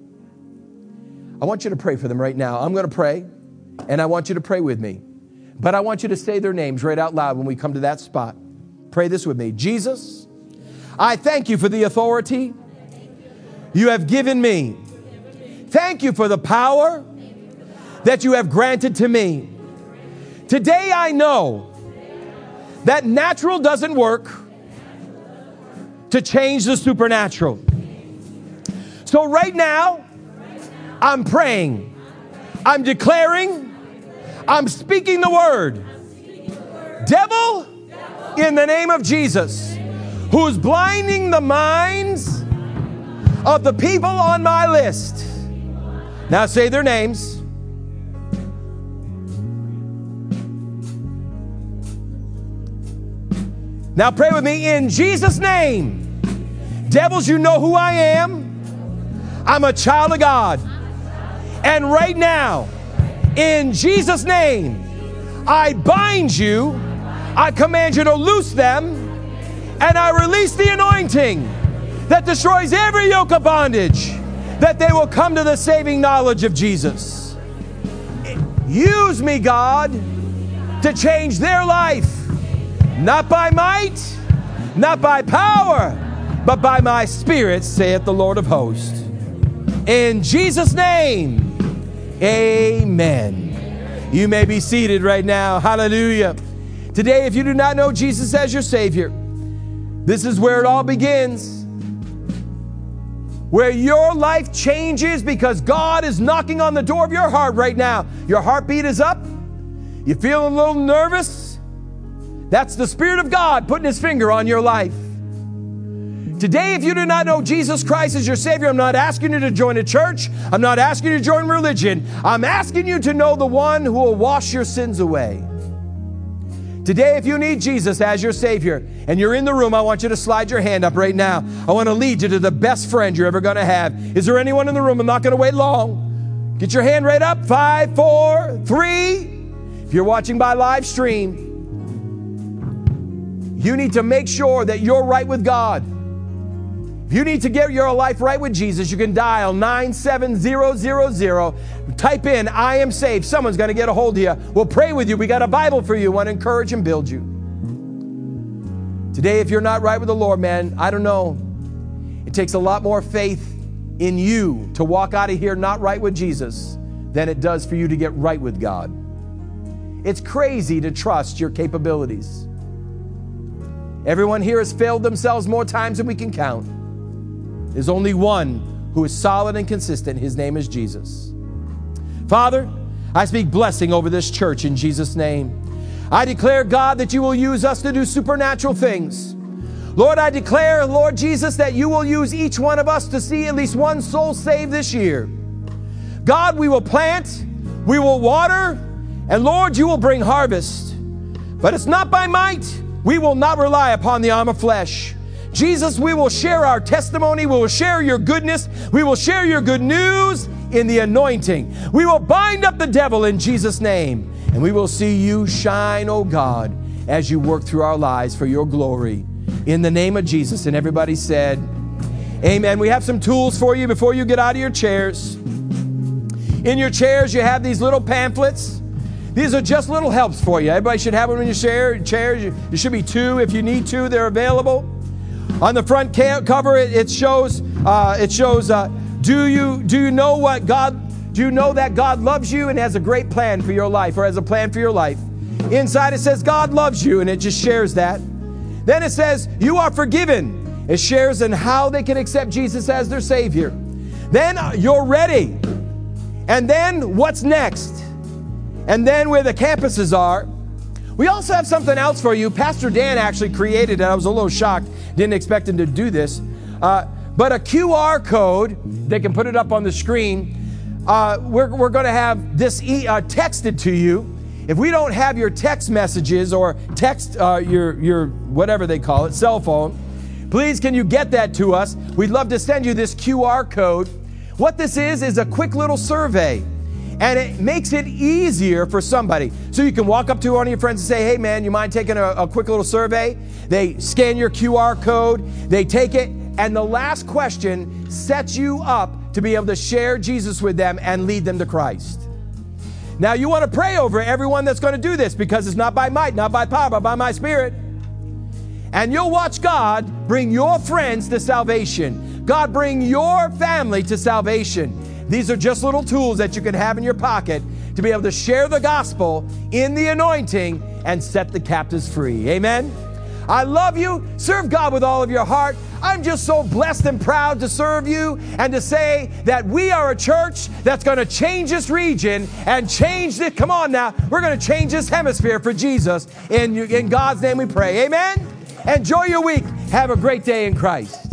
S2: I want you to pray for them right now. I'm going to pray, and I want you to pray with me. But I want you to say their names right out loud when we come to that spot. Pray this with me. Jesus, I thank you for the authority you have given me. Thank you for the power that you have granted to me. Today I know that natural doesn't work to change the supernatural. So right now, I'm praying, I'm declaring, I'm speaking the word. Devil, in the name of Jesus, who's blinding the minds of the people on my list. Now say their names. Now pray with me in Jesus' name. Devils, you know who I am. I'm a child of God. And right now, in Jesus' name, I bind you, I command you to loose them, and I release the anointing that destroys every yoke of bondage, that they will come to the saving knowledge of Jesus. Use me, God, to change their life, not by might, not by power, but by my Spirit, saith the Lord of hosts. In Jesus' name, amen. You may be seated right now. Hallelujah. Today, if you do not know Jesus as your Savior, this is where it all begins. Where your life changes because God is knocking on the door of your heart right now. Your heartbeat is up. You're feeling a little nervous. That's the Spirit of God putting His finger on your life. Today, if you do not know Jesus Christ as your Savior, I'm not asking you to join a church. I'm not asking you to join religion. I'm asking you to know the one who will wash your sins away. Today, if you need Jesus as your Savior and you're in the room, I want you to slide your hand up right now. I want to lead you to the best friend you're ever going to have. Is there anyone in the room? I'm not going to wait long. Get your hand right up. 5, 4, 3. If you're watching by live stream, you need to make sure that you're right with God. If you need to get your life right with Jesus, you can dial 97000. Type in, I am saved. Someone's going to get a hold of you. We'll pray with you. We got a Bible for you. We want to encourage and build you. Today, if you're not right with the Lord, man, I don't know. It takes a lot more faith in you to walk out of here not right with Jesus than it does for you to get right with God. It's crazy to trust your capabilities. Everyone here has failed themselves more times than we can count. There's only one who is solid and consistent. His name is Jesus. Father, I speak blessing over this church in Jesus' name. I declare, God, that you will use us to do supernatural things. Lord, I declare, Lord Jesus, that you will use each one of us to see at least one soul saved this year. God, we will plant, we will water, and Lord, you will bring harvest. But it's not by might. We will not rely upon the arm of flesh. Jesus, we will share our testimony. We will share your goodness. We will share your good news in the anointing. We will bind up the devil in Jesus' name. And we will see you shine, oh God, as you work through our lives for your glory. In the name of Jesus. And everybody said, amen. We have some tools for you before you get out of your chairs. In your chairs, you have these little pamphlets. These are just little helps for you. Everybody should have them in your chairs. You should be 2 if you need to. They're available. On the front cover, it shows. Do you know what God? Do you know that God loves you and has a great plan for your life, or has a plan for your life? Inside it says God loves you, and it just shares that. Then it says you are forgiven. It shares in how they can accept Jesus as their Savior. Then you're ready. And then what's next? And then where the campuses are. We also have something else for you. Pastor Dan actually created it. I was a little shocked. Didn't expect him to do this. But a QR code, they can put it up on the screen. We're going to have this texted to you. If we don't have your text messages or text your whatever they call it, cell phone, please can you get that to us? We'd love to send you this QR code. What this is a quick little survey. And it makes it easier for somebody. So you can walk up to one of your friends and say, hey man, you mind taking a quick little survey? They scan your QR code, they take it, and the last question sets you up to be able to share Jesus with them and lead them to Christ. Now you want to pray over everyone that's going to do this, because it's not by might, not by power, but by my Spirit. And you'll watch God bring your friends to salvation. God bring your family to salvation. These are just little tools that you can have in your pocket to be able to share the gospel in the anointing and set the captives free. Amen? I love you. Serve God with all of your heart. I'm just so blessed and proud to serve you and to say that we are a church that's going to change this region and change this. Come on now. We're going to change this hemisphere for Jesus. In God's name we pray. Amen? Enjoy your week. Have a great day in Christ.